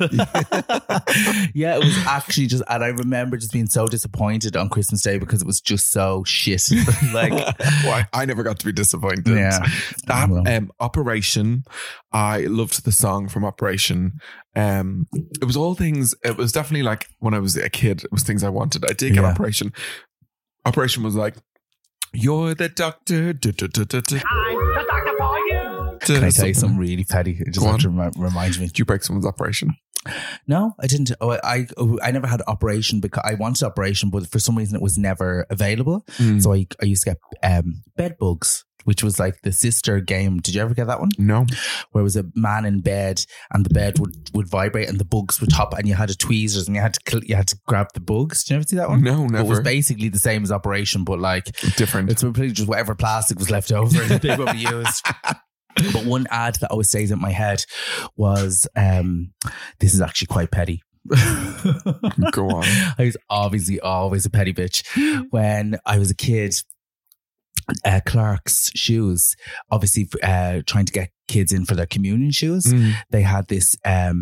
Yeah, it was actually just, and I remember just being so disappointed on Christmas Day because it was just so shit. Well, I never got to be disappointed. Yeah. That Operation, I loved the song from Operation. It was all things, it was definitely like when I was a kid, it was things I wanted. I did get Operation. Operation was like, you're the doctor. I'm the doctor for you. Can I tell you something really petty? It just reminds me. Did you break someone's operation? No, I didn't. I never had Operation because I wanted Operation, but for some reason it was never available. So I used to get bed bugs, which was like the sister game. Did you ever get that one? No. Where it was a man in bed and the bed would vibrate and the bugs would hop and you had tweezers and you had to grab the bugs. Did you ever see that one? No, never. It was basically the same as Operation, but like different. It's completely just whatever plastic was left over they would be used. But one ad that always stays in my head was, this is actually quite petty. Go on. I was obviously always a petty bitch. When I was a kid, Clark's shoes, obviously trying to get kids in for their communion shoes, they had this,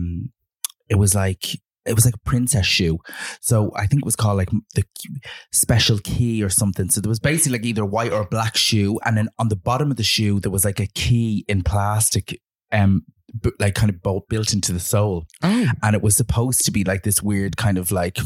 it was like a princess shoe. So I think it was called like the special key or something. So there was basically like either a white or a black shoe. And then on the bottom of the shoe, there was like a key in plastic, like kind of built into the sole. Oh. And it was supposed to be like this weird kind of like,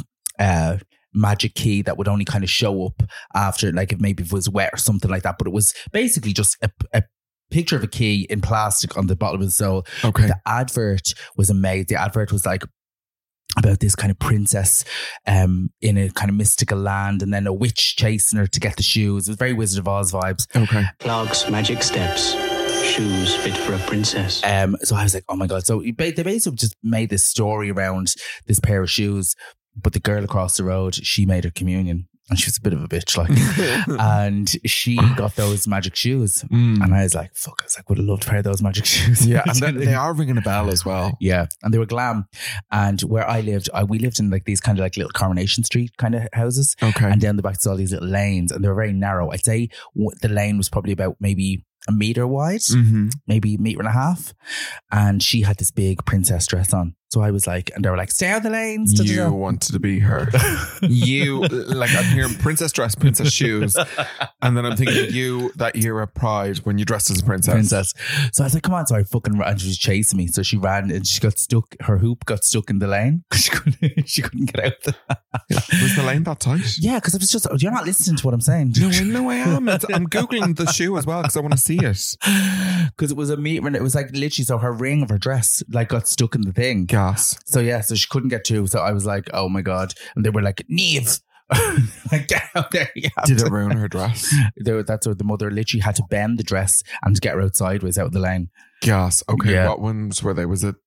magic key that would only kind of show up after, like, if maybe it was wet or something like that. But it was basically just a picture of a key in plastic on the bottom of the sole. Okay. The advert was amazing. The advert was like about this kind of princess in a kind of mystical land, and then a witch chasing her to get the shoes. It was very Wizard of Oz vibes. Okay. Clark's magic steps. Shoes fit for a princess. So I was like, oh my God. So they basically just made this story around this pair of shoes. But the girl across the road, she made her communion. And she was a bit of a bitch, like. And she got those magic shoes. And I was like, fuck, would have loved a pair of those magic shoes. Yeah, and they are ringing a bell as well. Yeah, and they were glam. And where I lived, we lived in like these kind of like little Coronation Street kind of houses. Okay. And down the back, there's all these little lanes. And they were very narrow. I'd say the lane was probably about maybe a meter wide, maybe a meter and a half. And she had this big princess dress on. So I was like, and they were like, stay out the lanes. You wanted to be her. You, like, I'm hearing princess dress, princess shoes. And then I'm thinking you, that year at Pride when you dressed as a princess. So I was like, come on. So I fucking ran. She was chasing me. So she ran and she got stuck. Her hoop got stuck in the lane. She couldn't get out. Was the lane that tight? Yeah, because it was just, you're not listening to what I'm saying. No, I am. I'm Googling the shoe as well because I want to see it. Because it was a meter and it was like literally, so her ring of her dress like got stuck in the thing. So yeah, so she couldn't get to. So I was like, oh my God. And they were like, Neve, like, get out there. Did it ruin her dress? That's what the mother literally had to bend the dress and get her out sideways out of the lane. Gas. Okay. Yeah. What ones were they? Was it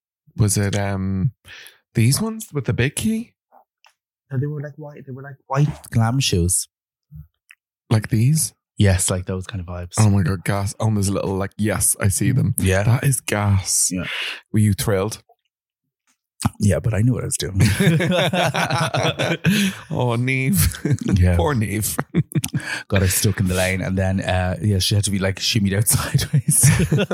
these ones with the big key? No, they were like white. They were like white glam shoes. Like these? Yes, like those kind of vibes. Oh my God, gas. Oh, there's a little like, yes, I see them. Yeah. That is gas. Yeah. Were you thrilled? Yeah, but I knew what I was doing. Oh, Neve. Yeah. Poor Neve. Got her stuck in the lane, and then she had to be like shimmied out sideways.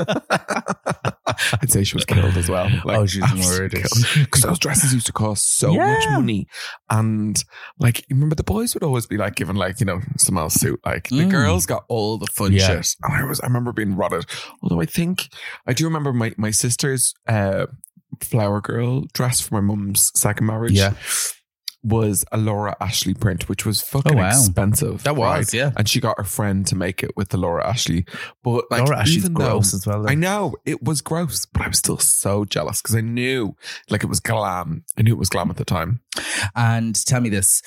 I'd say she was killed as well. Like, she was murdered. Because those dresses used to cost so much money. And like, you remember the boys would always be like given like, you know, some else suit. Like the girls got all the fun shit. And I remember being rotted. Although I do remember my sister's flower girl dress for my mum's second marriage. Yeah. Was a Laura Ashley print, which was fucking expensive. That was, yeah. And she got her friend to make it with the Laura Ashley. But like, Laura Ashley's gross as well. Though. I know it was gross, but I was still so jealous because I knew like it was glam. I knew it was glam at the time. And tell me this.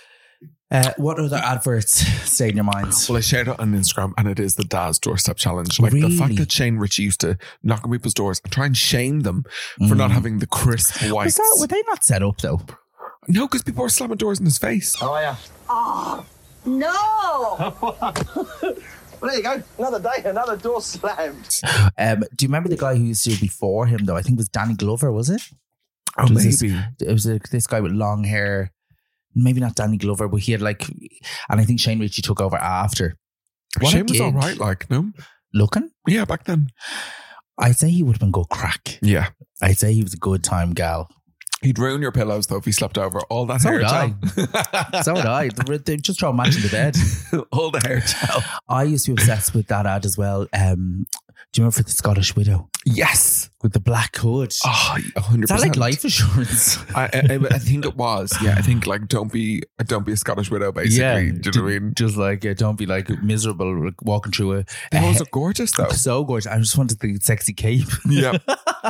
What other adverts stayed in your minds? Well, I shared it on Instagram, and it is the Daz Doorstep Challenge. Like the fact that Shane Ritchie used to knock on people's doors and try and shame them for not having the crisp whites. Were they not set up though? No, because people were slamming doors in his face. How are you? Oh, no! Well, there you go. Another day, another door slammed. Do you remember the guy who used to do before him, though? I think it was Danny Glover, was it? Oh, maybe. It was this guy with long hair. Maybe not Danny Glover, but he had like... And I think Shane Ritchie took over after. Shane was all right, like, no? Looking? Yeah, back then. I'd say he would have been good crack. Yeah. I'd say he was a good time gal. He'd ruin your pillows though if he slept over. All that hair gel. So would I. They just throw a match in the bed. All the hair gel. I used to be obsessed with that ad as well. Do you remember for the Scottish Widow? Yes. With the black hood. Oh, 100%. Is that like life insurance? I think it was. Yeah, I think like don't be a Scottish widow basically. Yeah, do you know what I mean? Just like don't be like miserable like, walking through a... They always look gorgeous though. So gorgeous. I just wanted the sexy cape. Yeah.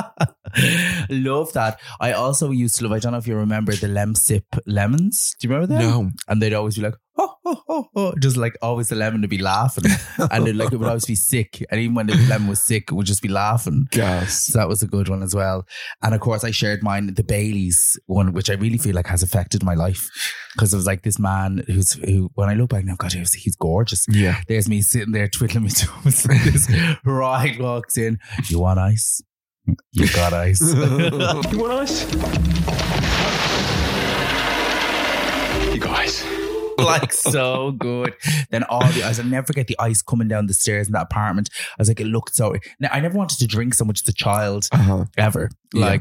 Love that. I also used to love, I don't know if you remember the Lemsip lemons. Do you remember them? No. And they'd always be like, oh, just like always the lemon would be laughing. And it would always be sick. And even when the lemon was sick, it would just be laughing. Yes. So that was a good one as well. And of course I shared mine, the Baileys one, which I really feel like has affected my life. Because it was like this man who when I look back now, God, he's gorgeous. Yeah. There's me sitting there twiddling my toes. This ride walks in. You want ice? You got ice. You want ice? You got ice. Like so good. Then all the ice, I'll never forget the ice coming down the stairs in that apartment. I was like, it looked so... Now, I never wanted to drink so much as a child ever. Like,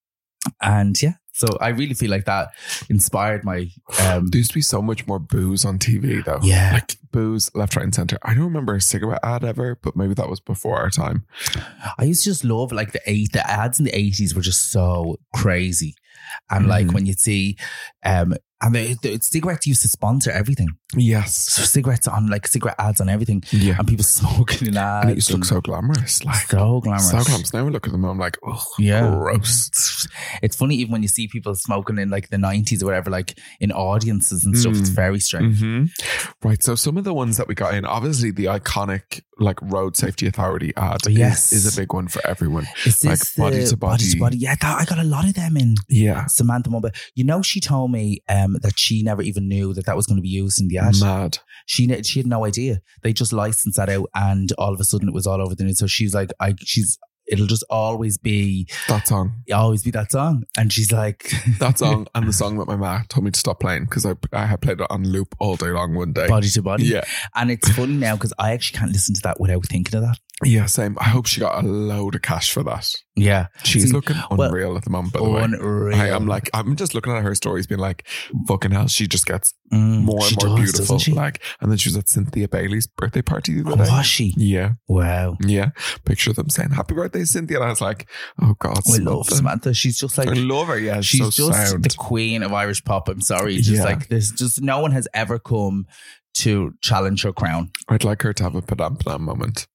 and yeah. So I really feel like that inspired my... there used to be so much more booze on TV though. Yeah. Like booze left, right and centre. I don't remember a cigarette ad ever, but maybe that was before our time. I used to just love like the ads in the 80s were just so crazy. And like when you'd see... and the cigarettes used to sponsor everything. Yes. So cigarette ads on everything. Yeah. And people smoking in ads. And it used to look so glamorous. Like, so glamorous. So glamorous. Now I look at them and I'm like, oh, gross. It's funny even when you see people smoking in like the 90s or whatever, like in audiences and stuff. It's very strange. Mm-hmm. Right. So some of the ones that we got in, obviously the iconic like Road Safety Authority ad is a big one for everyone. Is like Body to Body. Yeah, I got a lot of them in. Yeah. Samantha Mumba. You know, she told me that she never even knew that was going to be used in the ad. Mad. She had no idea. They just licensed that out and all of a sudden it was all over the news. So she's like, it'll just always be that song. Always be that song. And she's like... that song and the song that my ma told me to stop playing because I had played it on loop all day long one day. Body to Body. Yeah. And it's funny now because I actually can't listen to that without thinking of that. Yeah, same. I hope she got a load of cash for that. Yeah. She's looking unreal at the moment, by the way. Unreal. I'm just looking at her stories being like, fucking hell, she just gets more and more beautiful. Like, and then she was at Cynthia Bailey's birthday party the other day. Was she? Yeah. Wow. Yeah. Picture of them saying, happy birthday, Cynthia. And I was like, oh God. I love Samantha. She's just like... I love her, yeah. She's so just sound. the queen of Irish pop. I'm sorry. Just like, there's just no one has ever come to challenge her crown. I'd like her to have a Padam Padam moment.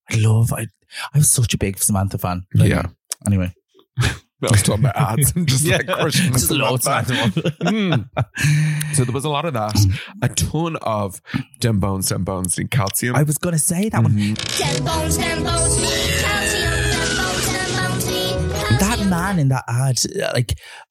I was such a big Samantha fan. Anyway. I was talking about ads and just like crushing just loads Samantha. So there was a lot of that. A ton of Dem Bones, need calcium. I was going to say that one. Dem Bones, need calcium. Dem Bones, need calcium. That man in that ad, like,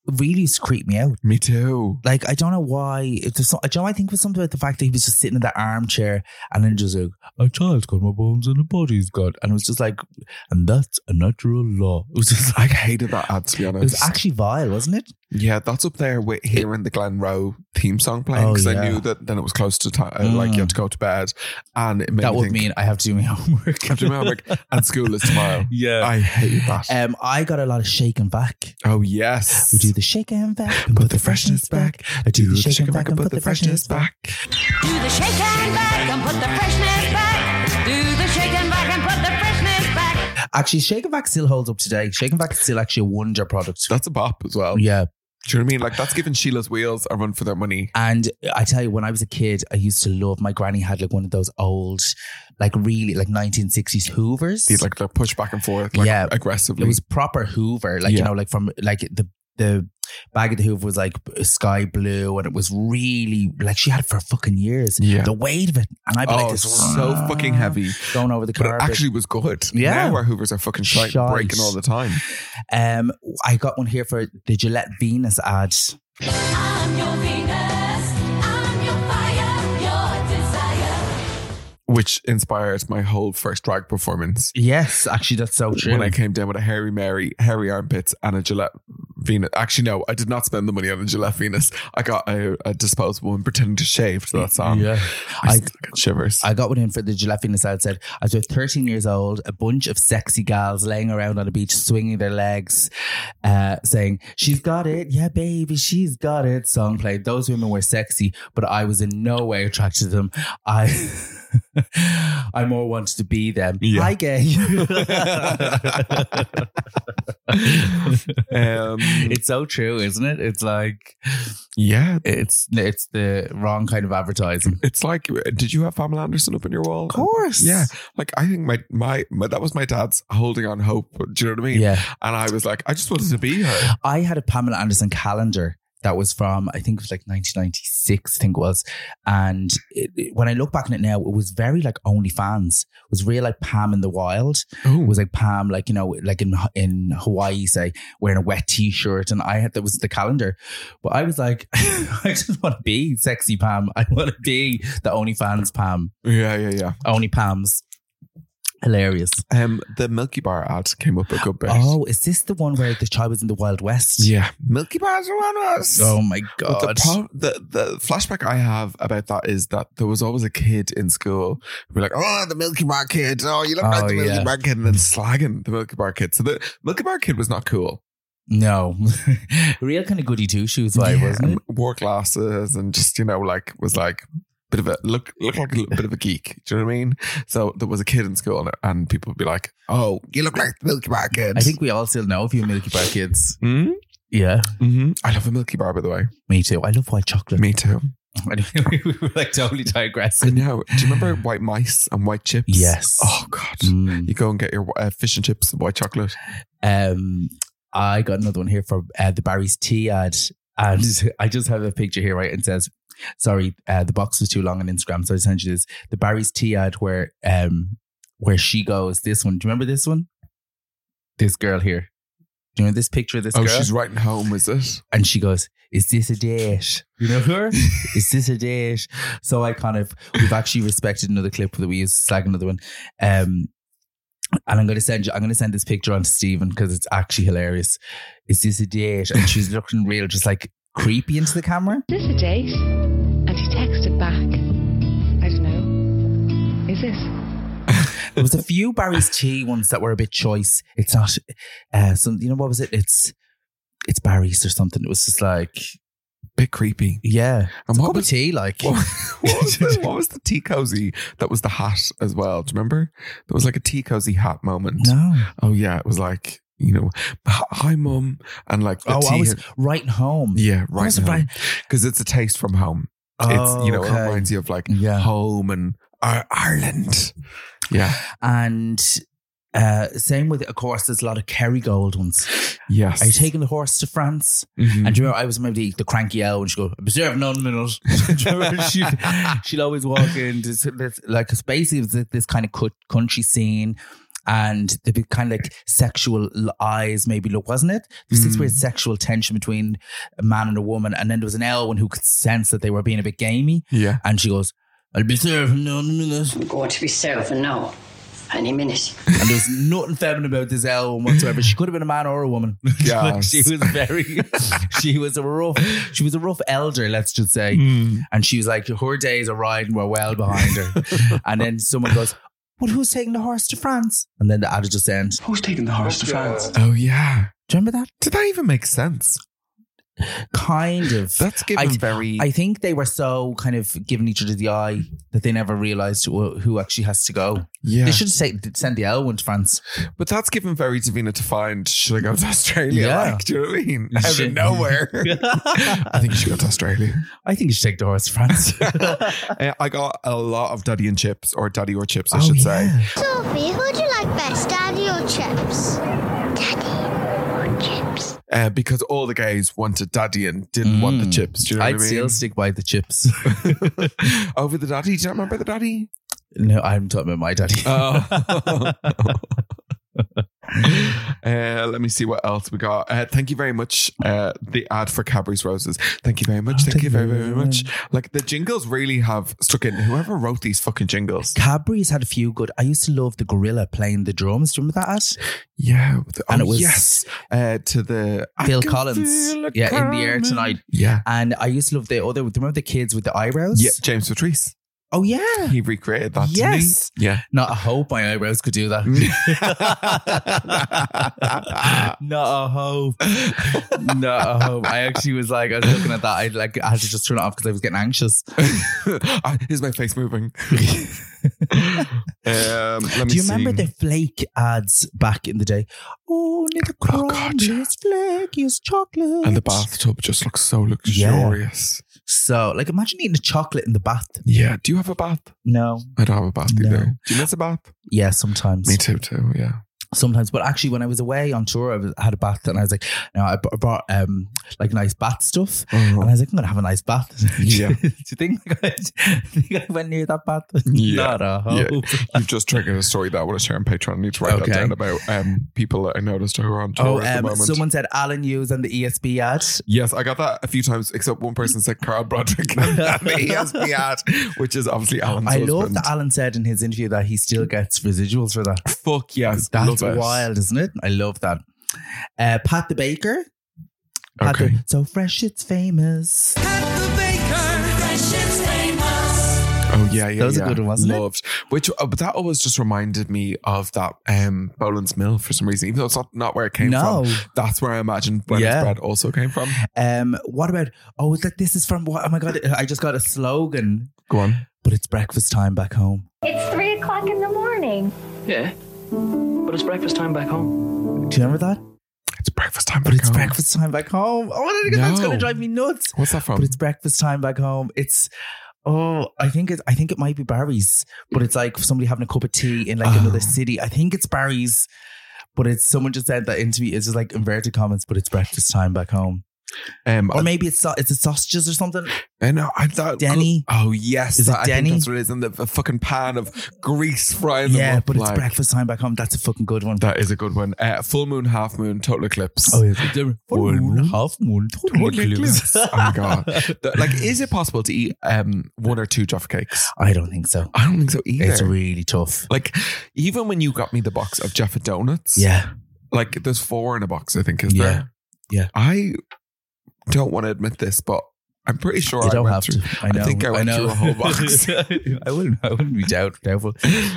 really used to creep me out. Me too. Like, I don't know why. I think it was something about the fact that he was just sitting in that armchair and then just like, a child's got my bones and a body's got. And it was just like, and that's a natural law. It was just I hated that ad, to be honest. It was actually vile, wasn't it? Yeah, that's up there with hearing the Glen Rowe theme song playing, because I knew that then it was close to time, like you had to go to bed, and it made that me would think, mean I have to do my homework. I have to do my homework, and school is tomorrow. Yeah, I hate that. I got a lot of shake and back. Oh yes, we do the shake and back and put the freshness back. I do the shake and back and put the freshness back. Do the shake and back and put the freshness back. Do the shake and back and put the freshness back. Actually, shake and back still holds up today. Shake and back is still actually a wonder product. That's a bop as well. Yeah. Do you know what I mean? Like, that's giving Sheila's wheels a run for their money. And I tell you, when I was a kid, I used to love, my granny had like one of those old, like really like 1960s Hoovers. They'd like push back and forth, like aggressively. It was proper Hoover, like, you know, like from like the bag of the Hoover was like sky blue, and it was really like, she had it for fucking years. Yeah. The weight of it. And I'd be like, this so fucking heavy. Going over the carpet. But it actually was good. Yeah. Now our Hoovers are fucking shite and breaking all the time. I got one here for the Gillette Venus ad. I'm your Venus, I'm your fire, your desire. Which inspired my whole first drag performance. Yes, actually, that's so true. When I came down with a hairy Mary, hairy armpits, and a Gillette Venus. Actually, no, I did not spend the money on a Gillette Venus. I got a disposable one pretending to shave to that song. Yeah. I get shivers. I got one in for the Gillette Venus ad. Said, I was about 13 years old, a bunch of sexy gals laying around on a beach, swinging their legs, saying, she's got it. Yeah, baby, she's got it. Song played. Those women were sexy, but I was in no way attracted to them. I more wanted to be them. Yeah. Hi, gay. It's so true, isn't it? It's like, yeah, it's the wrong kind of advertising. It's like, did you have Pamela Anderson up on your wall? Of course. Yeah. Like, I think my that was my dad's holding on hope. Do you know what I mean? Yeah. And I was like, I just wanted to be her. I had a Pamela Anderson calendar that was from, I think it was like 1996, I think it was. And when I look back on it now, it was very like OnlyFans. It was real like Pam in the wild. Ooh. It was like Pam, like, you know, like in Hawaii, say, wearing a wet t-shirt. And that was the calendar. But I was like, I just want to be sexy Pam. I want to be the OnlyFans Pam. Yeah. Only Pams. Hilarious. The Milky Bar ad came up a good bit. Oh, is this the one where the child was in the Wild West? Yeah. Milky Bars are on us. Oh my God. The flashback I have about that is that there was always a kid in school who were like, oh, the Milky Bar kid. Oh, you look like the Milky Bar kid. And then slagging the Milky Bar kid. So the Milky Bar kid was not cool. No. Real kind of goody two shoes vibe, wasn't it? Wore glasses and just, you know, like, was like, bit of a look like a bit of a geek. Do you know what I mean? So there was a kid in school and people would be like, oh, you look like the Milky Bar kid. I think we all still know a few Milky Bar kids. Mm-hmm. Yeah. Mm-hmm. I love a Milky Bar, by the way. Me too. I love white chocolate. Me too. We were like totally digressing. I know. Do you remember white mice and white chips? Yes. Oh God. You go and get your fish and chips and white chocolate. I got another one here for the Barry's Tea ad. And I just have a picture here, right? It says, sorry, the box was too long on Instagram, so I sent you this. The Barry's Tea ad where she goes, this one. Do you remember this one? This girl here. Do you know this picture of this girl? Oh, she's writing home, is it? And she goes, is this a date? You know her? Is this a date? So we've actually respected another clip that we used to slag another one. And I'm going to send this picture on to Stephen because it's actually hilarious. Is this a date? And she's looking real, just like creepy into the camera. Is this a date? And he texted back, I don't know, is this? There was a few Barry's Tea ones that were a bit choice. It's not, you know, what was it? It's Barry's or something. It was just like, bit creepy. Yeah. And what was tea like? What was the tea cozy that was the hat as well? Do you remember? There was like a tea cozy hat moment. No. Oh yeah. It was like, you know, hi mum. And like the tea. I was writing home. Yeah, writing home. Because it's a taste from home. It's, you know, it reminds you of like home and Ireland. Yeah. And same with, of course, there's a lot of Kerrygold ones. Yes. Are you taking the horse to France? Mm-hmm. And do you remember, I was maybe the cranky owl and she'd go, observe none minute. She'd always walk in, like, it's basically this kind of country scene. and the big kind of like sexual eyes maybe look, wasn't it? There's this weird sexual tension between a man and a woman, and then there was an Elwyn who could sense that they were being a bit gamey. Yeah. And she goes, I'll be serving now in a minute. I'm going to be serving now. Any minute. And there's nothing feminine about this Elwyn whatsoever. She could have been a man or a woman. Yes. She was a rough elder, let's just say. And she was like, her days of riding were well behind her. And then someone goes, well, who's taking the horse to France? And then the ad just ends, Who's taking the horse to France? Oh, yeah. do you remember that? Did that even make sense? Kind of. That's given I think they were so kind of giving each other the eye that they never realised who actually has to go. Yeah. They should send the Elwyn to France. But that's given very Davina to find, should I go to Australia? Yeah. Like, do you know what I mean? Out of nowhere. I think you should go to Australia. I think you should take the horse to France. I got a lot of Daddy and Chips, or Daddy or Chips, I should say. Sophie, who do you like best, Daddy or Chips? Daddy or Chips? Because all the gays wanted Daddy and didn't want the chips. Do you know what I mean? I'd still stick by the chips. Over the Daddy? Do you not remember the Daddy? No, I'm talking about my daddy. Oh. Let me see what else we got. Thank you very much. The ad for Cadbury's Roses. Thank you very much. Thank you very, very much. Like, the jingles really have struck in. Whoever wrote these fucking jingles. Cadbury's had a few good. I used to love the gorilla playing the drums. Do you remember that ad? Yeah. And it was to the Phil Collins. Yeah, In the Air Tonight. Yeah. And I used to love the other. Remember the kids with the eyebrows? Yeah, James Patrice. Oh, yeah. He recreated that, yes. didn't he? Yeah. Not a hope my eyebrows could do that. Not a hope. Not a hope. I actually was like, I was looking at that. I had to just turn it off because I was getting anxious. Is my face moving? Let me Do you remember the flake ads back in the day? Oh, the crumbliest flakiest chocolate. And the bathtub just looks so luxurious. Yeah. So, like, imagine eating a chocolate in the bath. Yeah. Do you have a bath? No. I don't have a bath either. Do you miss a bath? Yeah, sometimes. Me too, yeah. Sometimes, but actually, when I was away on tour, I had a bath, and I was like, I brought like nice bath stuff, and I was like, I'm gonna have a nice bath. Yeah. Do you think I went near that bath? Yeah. Not a hope. Yeah. You've just triggered a story that I want to share on Patreon. I need to write that down about people that I noticed who are on tour at the moment. Someone said Alan Hughes and the ESB ad. Yes, I got that a few times, except one person said Carl Broderick and the ESB ad, which is obviously Alan's husband. love that Alan said in his interview that he still gets residuals for that. Fuck yes. That's wild, isn't it? I love that. Pat the Baker. Okay. So fresh, it's famous. Pat the Baker, fresh, it's famous. Oh yeah. That was a good one, wasn't it? Which, but that always just reminded me of that Boland's Mill for some reason, even though it's not where it came from. That's where I imagine Brennan's bread also came from. What about? Oh, it's like this is from what? Oh my god! I just got a slogan. Go on. But it's breakfast time back home. It's 3 o'clock in the morning. Yeah, but it's breakfast time back home. Do you remember that? It's breakfast time back home. It's breakfast time back home. Oh, that's going to drive me nuts. What's that from? But it's breakfast time back home. It's... Oh, I think it might be Barry's, but it's like somebody having a cup of tea in like another city. I think it's Barry's, but it's someone just said that into me. It's just like inverted comments, but it's breakfast time back home. Or maybe it's sausages or something. I know. I thought Denny. Oh yes, is it Denny? I think that's what it is. And the fucking pan of grease frying them up. Yeah, but it's breakfast time back home. That's a fucking good one. That is a good one. Full moon, half moon, total eclipse. Oh yeah, full moon, half moon, total eclipse. Oh my god! Like, is it possible to eat 1 or 2 Jaffa cakes? I don't think so. I don't think so either. It's really tough. Like, even when you got me the box of Jaffa donuts, yeah, like there's 4 in a box. I think is there. Yeah, I don't want to admit this, but I'm pretty sure you don't I have through, to. I know. I think I went through a whole box. I wouldn't be doubtful.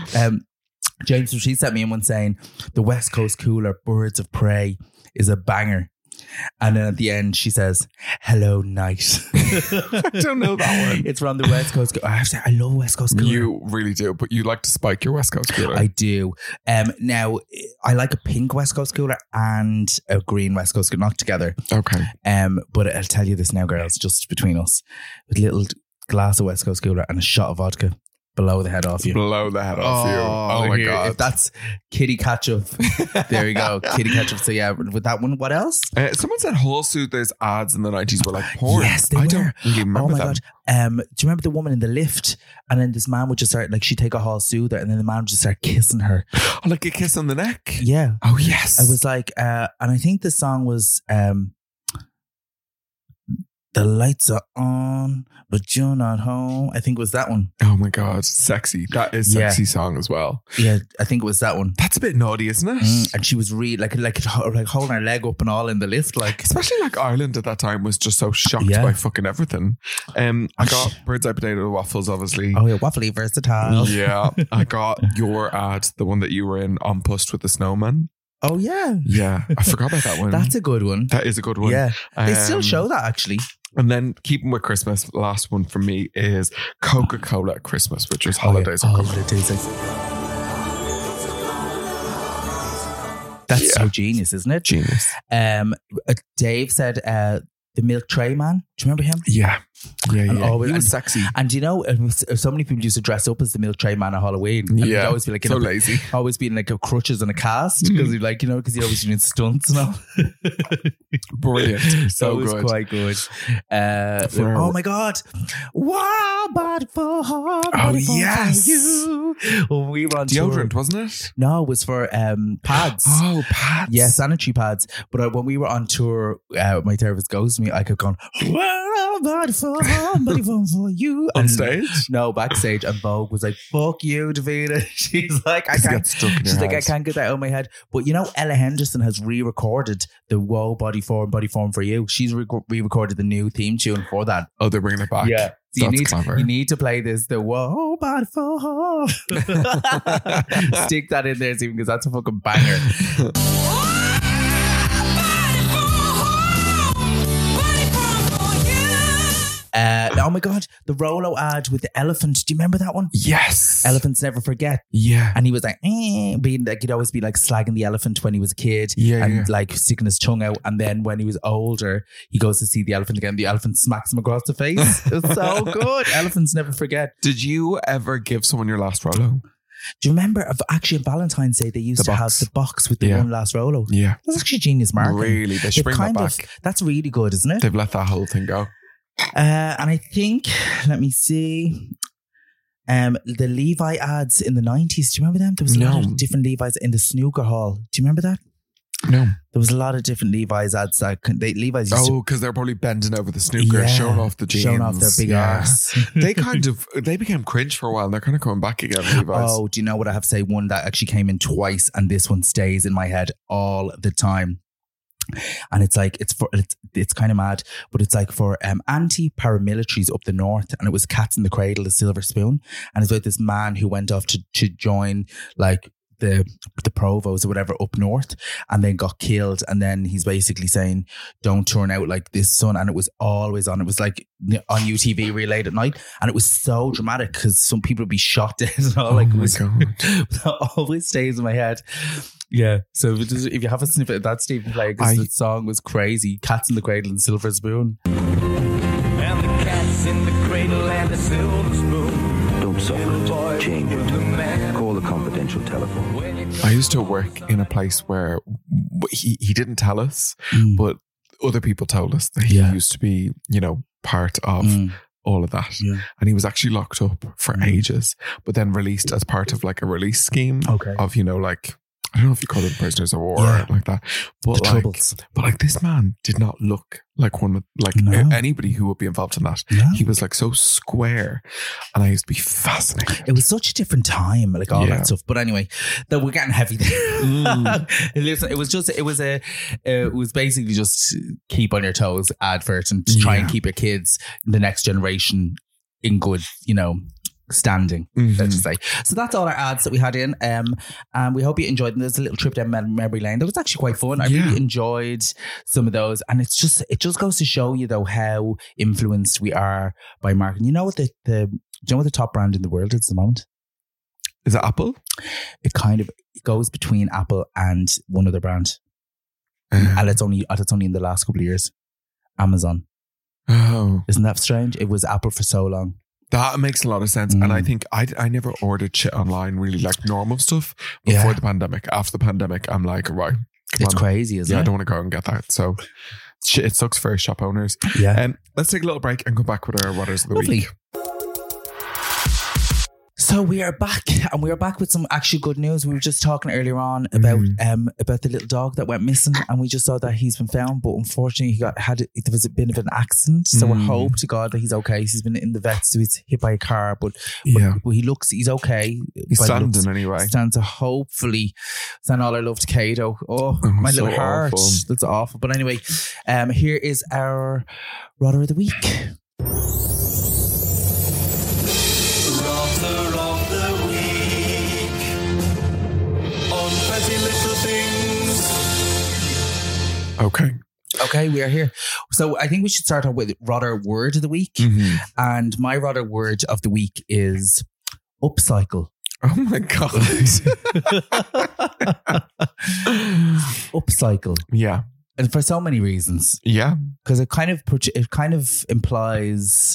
James, she sent me in one saying the West Coast cooler Birds of Prey is a banger. And then at the end, she says, "Hello, night." I don't know that one. It's from the West Coast. I have to say, I love West Coast cooler. You really do, but you like to spike your West Coast cooler. I do. Now, I like a pink West Coast cooler and a green West Coast cooler, not together. Okay. But I'll tell you this now, girls, just between us, with a little glass of West Coast cooler and a shot of vodka. Blow the head off you. Blow the head off you. Oh my God. If that's Kitty Ketchup. There you go. Kitty Ketchup. So yeah, with that one, what else? Someone said Whole Soother's ads in the 90s were like porn. Yes, they were. I don't really remember them. God. Do you remember the woman in the lift? And then this man would just start, like, she'd take a Whole Soother and then the man would just start kissing her. Oh, like a kiss on the neck? Yeah. Oh, yes. I was like, and I think the song was... The lights are on, but you're not home. I think it was that one. Oh my God, sexy. That is sexy song as well. Yeah, I think it was that one. That's a bit naughty, isn't it? And she was really like holding her leg up and all in the lift, like. Especially like Ireland at that time was just so shocked by fucking everything. I got Bird's Eye Potato Waffles, obviously. Oh yeah, waffly versatile. Yeah, I got your ad, the one that you were in, on Pussed with the Snowman. Oh yeah, yeah. I forgot about that one. That's a good one. That is a good one. Yeah, they still show that actually. And then keeping with Christmas, last one for me is Coca-Cola at Christmas, which was Holidays. That's so genius, isn't it? Genius. Dave said the Milk Tray Man. Do you remember him? Yeah. Yeah. He was sexy. And you know, so many people used to dress up as the Milk Tray Man at Halloween. And he'd always be like, so lazy. Always being like a crutches and a cast because he'd like, because he always doing stunts and all. Brilliant. So good. It was quite good. Oh my God. Wow, body for heart. Oh, yes. For you. When we were on deodorant, tour, wasn't it? No, it was for pads. Oh, pads. Yeah, sanitary pads. But when we were on tour, my therapist goes to me, I kept going, wow, body for heart, body for you. On stage? No, backstage. And Vogue was like, fuck you, Davina. She's like, I can't. She's like, I can't get that out of my head. But you know, Ella Henderson has re-recorded the Whoa, Body Form for You. She's re-recorded the new theme tune for that. Oh, they're bringing it back. Yeah. So clever. You need to play this, the Whoa, Body For. Stick that in there, Stephen, because that's a fucking banger. Oh my God, the Rolo ad with the elephant. Do you remember that one? Yes. Elephants never forget. Yeah. And he was like, being like, he'd always be like slagging the elephant when he was a kid. Yeah. And like sticking his tongue out. And then when he was older, he goes to see the elephant again. The elephant smacks him across the face. It's so good. Elephants never forget. Did you ever give someone your last Rolo? Do you remember, actually on Valentine's Day, they used to have the box with the one last Rolo? Yeah. That's actually genius marketing. Really? They should bring that back. That's really good, isn't it? They've let that whole thing go. And I think, let me see, the Levi ads in the 90s. Do you remember them? There was a lot of different Levi's in the snooker hall. Do you remember that? No. There was a lot of different Levi's ads that Levi's used to... because they're probably bending over the snooker, showing off the jeans. Showing off their big arse. They became cringe for a while. They're kind of coming back again, Levi's. Oh, do you know what I have to say? One that actually came in twice and this one stays in my head all the time. And it's like, it's kind of mad, but it's like for anti-paramilitaries up the north, and it was Cats in the Cradle, the Silver Spoon. And it's about this man who went off to join like the provos or whatever up north, and then got killed. And then he's basically saying, don't turn out like this, son. And it was always on. It was like on UTV really late at night, and it was so dramatic because some people would be shot dead and all. God. That always stays in my head. Yeah, so if you have a snippet of that, Stephen, play, because the song was crazy. Cats in the Cradle and Silver Spoon. And the cats in the cradle and the silver spoon. Don't suffer it. Change it. Call the confidential telephone. I used to work in a place where he didn't tell us, but other people told us that he used to be, part of all of that. Yeah. And he was actually locked up for ages, but then released as part of like a release scheme of, like... I don't know if you call them prisoners of war or like that, but the troubles. But like this man did not look like one of anybody who would be involved in that. No. He was like so square, and I used to be fascinated. It was such a different time, like all that stuff. But anyway, we're getting heavy there. Listen, it was basically just keep on your toes advert and try and keep your kids, the next generation, in good, standing, let's just say. So that's all our ads that we had in, and we hope you enjoyed them. There's a little trip down memory lane that was actually quite fun. I really enjoyed some of those, and it just goes to show you though how influenced we are by marketing. You know what do you know what the top brand in the world is at the moment? Is it Apple? It goes between Apple and one other brand, and it's only in the last couple of years. Amazon. Oh, isn't that strange? It was Apple for so long. That makes a lot of sense. And I think I never ordered shit online, really, like normal stuff before the pandemic. After the pandemic, I'm like, right. It's crazy, isn't it? Yeah, I don't want to go and get that. So shit, it sucks for shop owners. Yeah. Let's take a little break and come back with our Rotters of the Lovely. Week. So we are back, and we are back with some actually good news. We were just talking earlier on about the little dog that went missing, and we just saw that he's been found, but unfortunately there was a bit of an accident. So we hope to God that he's okay. He's been in the vet, so he's hit by a car, but he's okay. He's standing anyway. So hopefully, send all our love to Kato. Oh, my little heart. Awful. That's awful. But anyway, here is our Rotter of the Week. Rotter of the Week on Petty Little Things. Okay, we are here. So I think we should start off with Rotter Word of the Week. And my Rotter Word of the Week is upcycle. Oh my God. Upcycle. Yeah. And for so many reasons. Yeah. Because it kind of implies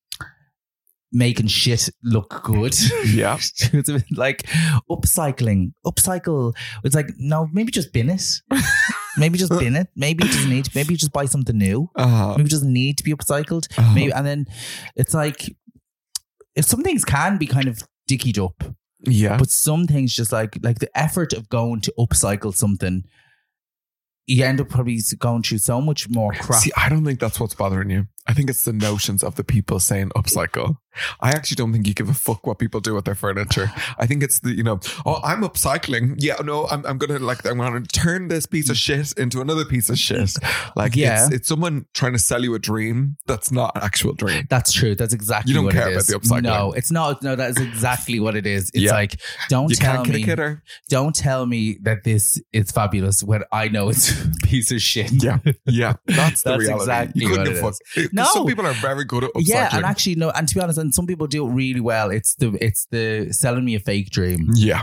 making shit look good. Yeah. It's a bit like upcycling. Upcycle. It's like, no, maybe just bin it. Maybe just bin it. Maybe it doesn't need. Maybe you just buy something new. Maybe it doesn't need to be upcycled. Maybe, and then it's like, if some things can be kind of dickied up. Yeah. But some things just like the effort of going to upcycle something, you end up probably going through so much more crap. See, I don't think that's what's bothering you. I think it's the notions of the people saying upcycle. I actually don't think you give a fuck what people do with their furniture. I think it's the, I'm upcycling. Yeah, no, I'm going to turn this piece of shit into another piece of shit. Like, it's someone trying to sell you a dream that's not an actual dream. That's true. That's exactly what it is. You don't care about the upcycling. No, it's not. No, that is exactly what it is. It's like, don't tell me that this is fabulous when I know it's a piece of shit. Yeah. That's the reality. Exactly what it is. No, some people are very good at upcycling. Yeah, and actually, no, and to be honest, and some people do it really well. It's the selling me a fake dream. Yeah.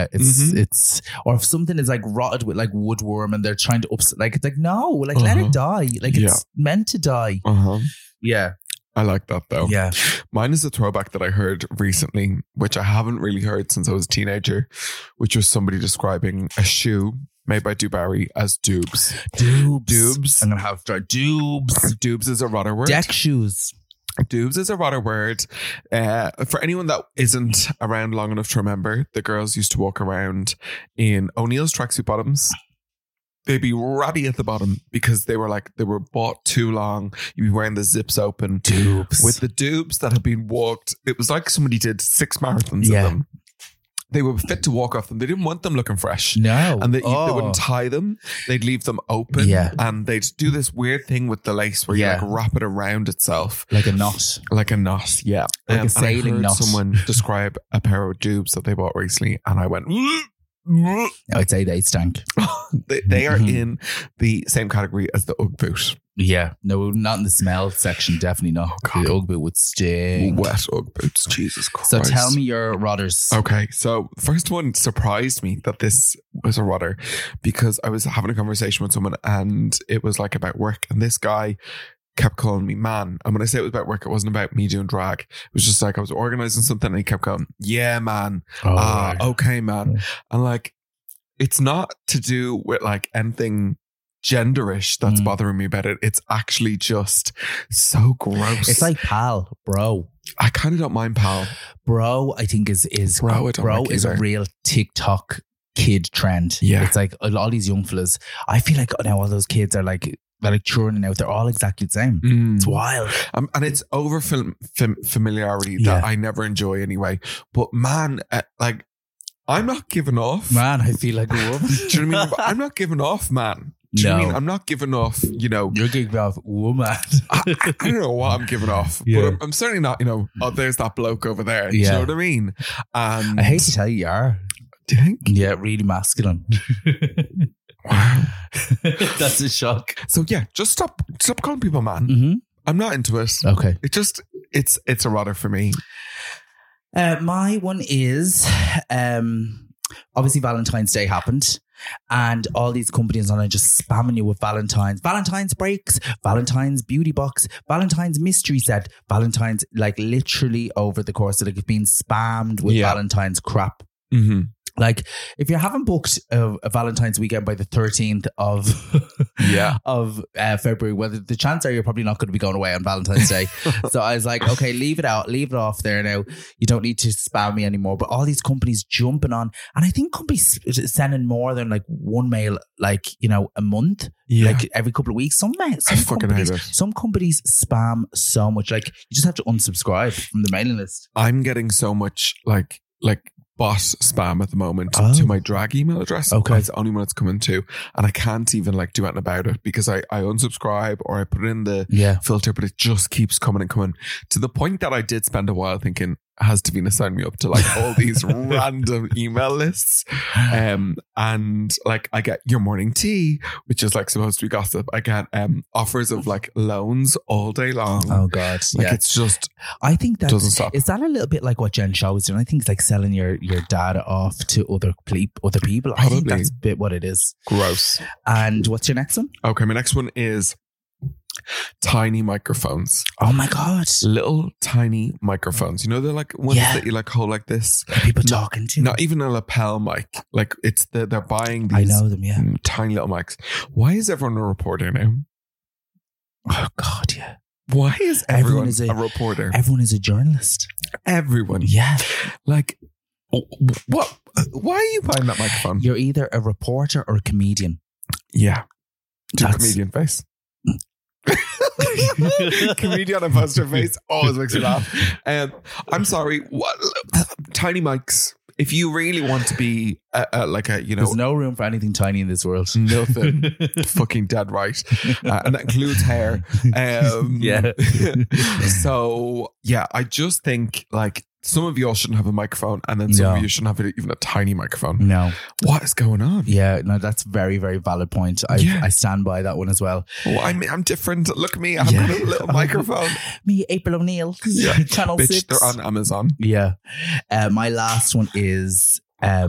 It's or if something is like rotted with like woodworm and they're trying to it's like no, like let it die. Like it's meant to die. Yeah. I like that though. Yeah. Mine is a throwback that I heard recently, which I haven't really heard since I was a teenager, which was somebody describing a shoe made by Dubarry as doobs. Doobs. I'm going to have to start doobs. Doobs is a Rotter word. Deck shoes. Doobs is a Rotter word. For anyone that isn't around long enough to remember, the girls used to walk around in O'Neill's tracksuit bottoms. They'd be ratty at the bottom because they were bought too long. You'd be wearing the zips open. Doobs. With the doobs that had been walked. It was like somebody did 6 marathons of them. They were fit to walk off them. They didn't want them looking fresh. No. And they wouldn't tie them. They'd leave them open. Yeah. And they'd do this weird thing with the lace where you like wrap it around itself. Like a knot. Yeah. Like a sailing I heard knot. someone describe a pair of doobs that they bought recently and I went... I'd say they stank. they are in the same category as the Ugg boot. Yeah. No, not in the smell section. Definitely not. The Ugg boot would stink. Wet Ugg boots. Jesus Christ. So tell me your Rotters. Okay. So first one surprised me that this was a Rotter because I was having a conversation with someone and it was like about work and this guy kept calling me man. And when I say it was about work, it wasn't about me doing drag. It was just like I was organizing something and he kept going, yeah, man. Okay, man. And like, it's not to do with like anything genderish that's bothering me about it. It's actually just so gross. It's like pal, bro. I kind of don't mind pal. Bro, I think is bro is a real TikTok kid trend. Yeah. It's like all these young fellas. I feel like now all those kids are like churning out. They're all exactly the same. It's wild. And it's over familiarity that I never enjoy anyway. But man, like, I'm not giving off. Man, I feel like a woman. Do you know what I mean? But I'm not giving off, man. Do you know what I mean? I'm not giving off, You're giving off woman. I don't know what I'm giving off. But I'm certainly not, there's that bloke over there. Do you know what I mean? I hate to tell you are. Do you think? Yeah, really masculine. Wow. That's a shock. So yeah, just stop calling people man. Mm-hmm. I'm not into it. Okay. It's a Rotter for me. My one is obviously Valentine's Day happened. And all these companies online just spamming you with Valentine's breaks, Valentine's beauty box, Valentine's mystery set, Valentine's, like literally over the course of being spammed with Valentine's crap. Mm-hmm. Like, if you haven't booked a Valentine's weekend by the 13th of February, well, the chances are you're probably not going to be going away on Valentine's Day. So I was like, okay, leave it off there now. You don't need to spam me anymore. But all these companies jumping on, and I think companies sending more than like one mail, like, you know, a month, like every couple of weeks. Some companies spam so much. Like, you just have to unsubscribe from the mailing list. I'm getting so much like bot spam at the moment to my drag email address. Okay. That's the only one it's coming to, and I can't even like do anything about it because I unsubscribe or I put it in the filter, but it just keeps coming and coming to the point that I did spend a while thinking, has Davina signed me up to like all these random email lists, and like I get your morning tea, which is like supposed to be gossip. I get offers of like loans all day long. Oh God, like it's just, I think that doesn't stop. Is that a little bit like what Jen Shaw was doing? I think it's like selling your data off to other people. Probably. I think that's a bit what it is. Gross. And what's your next one? Okay, my next one is tiny microphones. Oh my God. Little tiny microphones. You know, they're like ones that you like hold like this. People talking to. Not even a lapel mic. Like they're buying these. I know them, tiny little mics. Why is everyone a reporter now? Oh God, yeah. Why is everyone a reporter? Everyone is a journalist. Everyone. Yeah. Like, what? Why are you buying that microphone? You're either a reporter or a comedian. Yeah. Do comedian face. Comedian and poster face always makes me laugh. I'm sorry. What? Tiny mics. If you really want to be like a, you know, there's no room for anything tiny in this world. Nothing. Fucking dead right. And that includes hair. So yeah, I just think like some of y'all shouldn't have a microphone, and then some of you shouldn't have even a tiny microphone. No. What is going on? Yeah, no, that's very, very valid point. I stand by that one as well. Oh, I'm different. Look at me. I've got a little microphone. Me, April O'Neil. Channel 6. They're on Amazon. Yeah. My last one is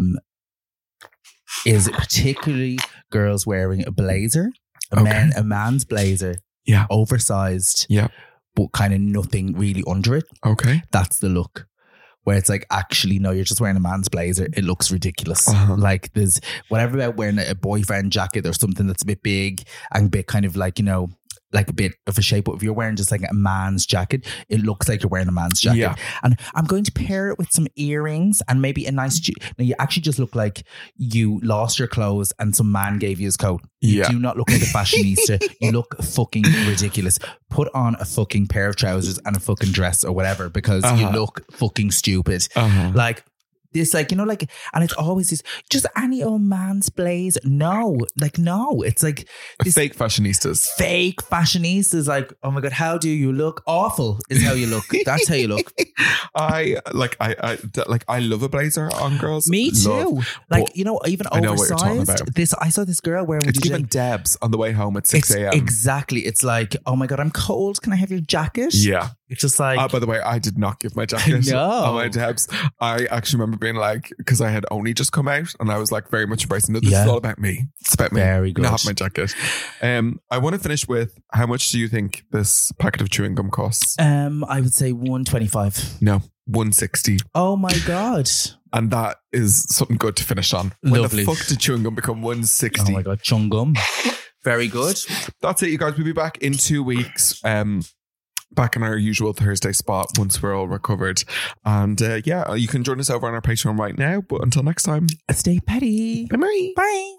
particularly girls wearing a blazer, a man's blazer. Yeah. Oversized. Yeah. But kind of nothing really under it. Okay. That's the look. Where it's like, actually, no, you're just wearing a man's blazer. It looks ridiculous. Like there's whatever about wearing a boyfriend jacket or something that's a bit big and a bit kind of like, you know, like a bit of a shape. But if you're wearing just like a man's jacket, it looks like you're wearing a man's jacket. Yeah. And I'm going to pair it with some earrings and maybe a nice... Now, you actually just look like you lost your clothes and some man gave you his coat. You do not look like a fashionista. You look fucking ridiculous. Put on a fucking pair of trousers and a fucking dress or whatever because you look fucking stupid. Like... This, like, you know, like, and it's always this, just any old man's blaze. No, it's like this, fake fashionistas. Like, oh my God, how do you look? Awful is how you look. That's how you look. I love a blazer on girls. Me too. Like, you know, even oversized. I saw this girl wearing. It's even Debs on the way home at 6 a.m. Exactly. It's like, oh my God, I'm cold. Can I have your jacket? Yeah. It's just like. By the way, I did not give my jacket on my Debs. I actually remember being like, because I had only just come out and I was like very much embracing it. This is all about me. It's about me. Very good. Not my jacket. I want to finish with, how much do you think this packet of chewing gum costs? I would say $125. No, $160. Oh my God. And that is something good to finish on. Lovely. When the fuck did chewing gum become $160? Oh my God, chewing gum. Very good. That's it, you guys. We'll be back in 2 weeks. Back in our usual Thursday spot once we're all recovered. And you can join us over on our Patreon right now. But until next time, stay petty. Bye. Bye.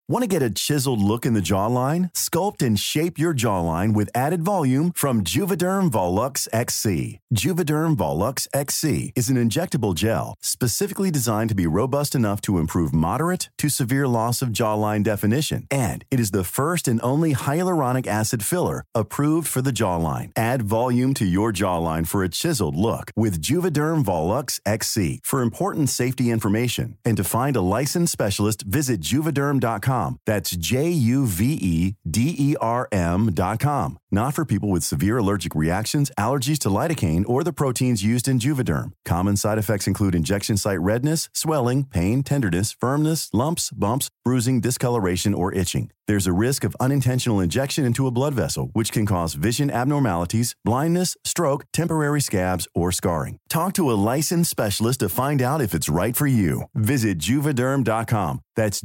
Want to get a chiseled look in the jawline? Sculpt and shape your jawline with added volume from Juvederm Volux XC. Juvederm Volux XC is an injectable gel specifically designed to be robust enough to improve moderate to severe loss of jawline definition. And it is the first and only hyaluronic acid filler approved for the jawline. Add volume to your jawline for a chiseled look with Juvederm Volux XC. For important safety information and to find a licensed specialist, visit Juvederm.com. That's Juvederm.com. Not for people with severe allergic reactions, allergies to lidocaine, or the proteins used in Juvederm. Common side effects include injection site redness, swelling, pain, tenderness, firmness, lumps, bumps, bruising, discoloration, or itching. There's a risk of unintentional injection into a blood vessel, which can cause vision abnormalities, blindness, stroke, temporary scabs, or scarring. Talk to a licensed specialist to find out if it's right for you. Visit Juvederm.com. That's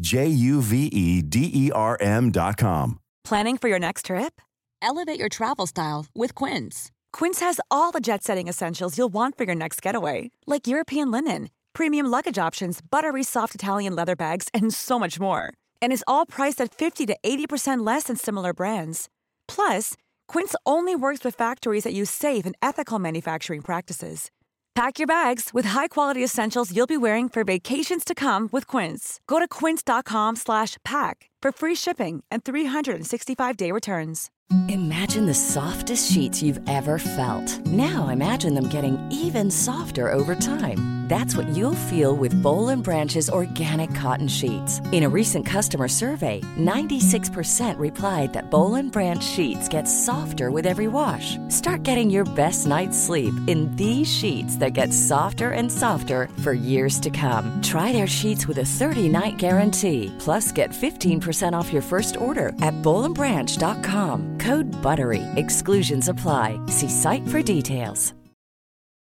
Juvederm.com. Planning for your next trip? Elevate your travel style with Quince. Quince has all the jet-setting essentials you'll want for your next getaway, like European linen, premium luggage options, buttery soft Italian leather bags, and so much more. And is all priced at 50 to 80% less than similar brands. Plus, Quince only works with factories that use safe and ethical manufacturing practices. Pack your bags with high-quality essentials you'll be wearing for vacations to come with Quince. Go to quince.com/pack for free shipping and 365-day returns. Imagine the softest sheets you've ever felt. Now imagine them getting even softer over time. That's what you'll feel with Boll & Branch's organic cotton sheets. In a recent customer survey, 96% replied that Boll & Branch sheets get softer with every wash. Start getting your best night's sleep in these sheets that get softer and softer for years to come. Try their sheets with a 30-night guarantee. Plus, get 15% off your first order at BollandBranch.com. Code BUTTERY. Exclusions apply. See site for details.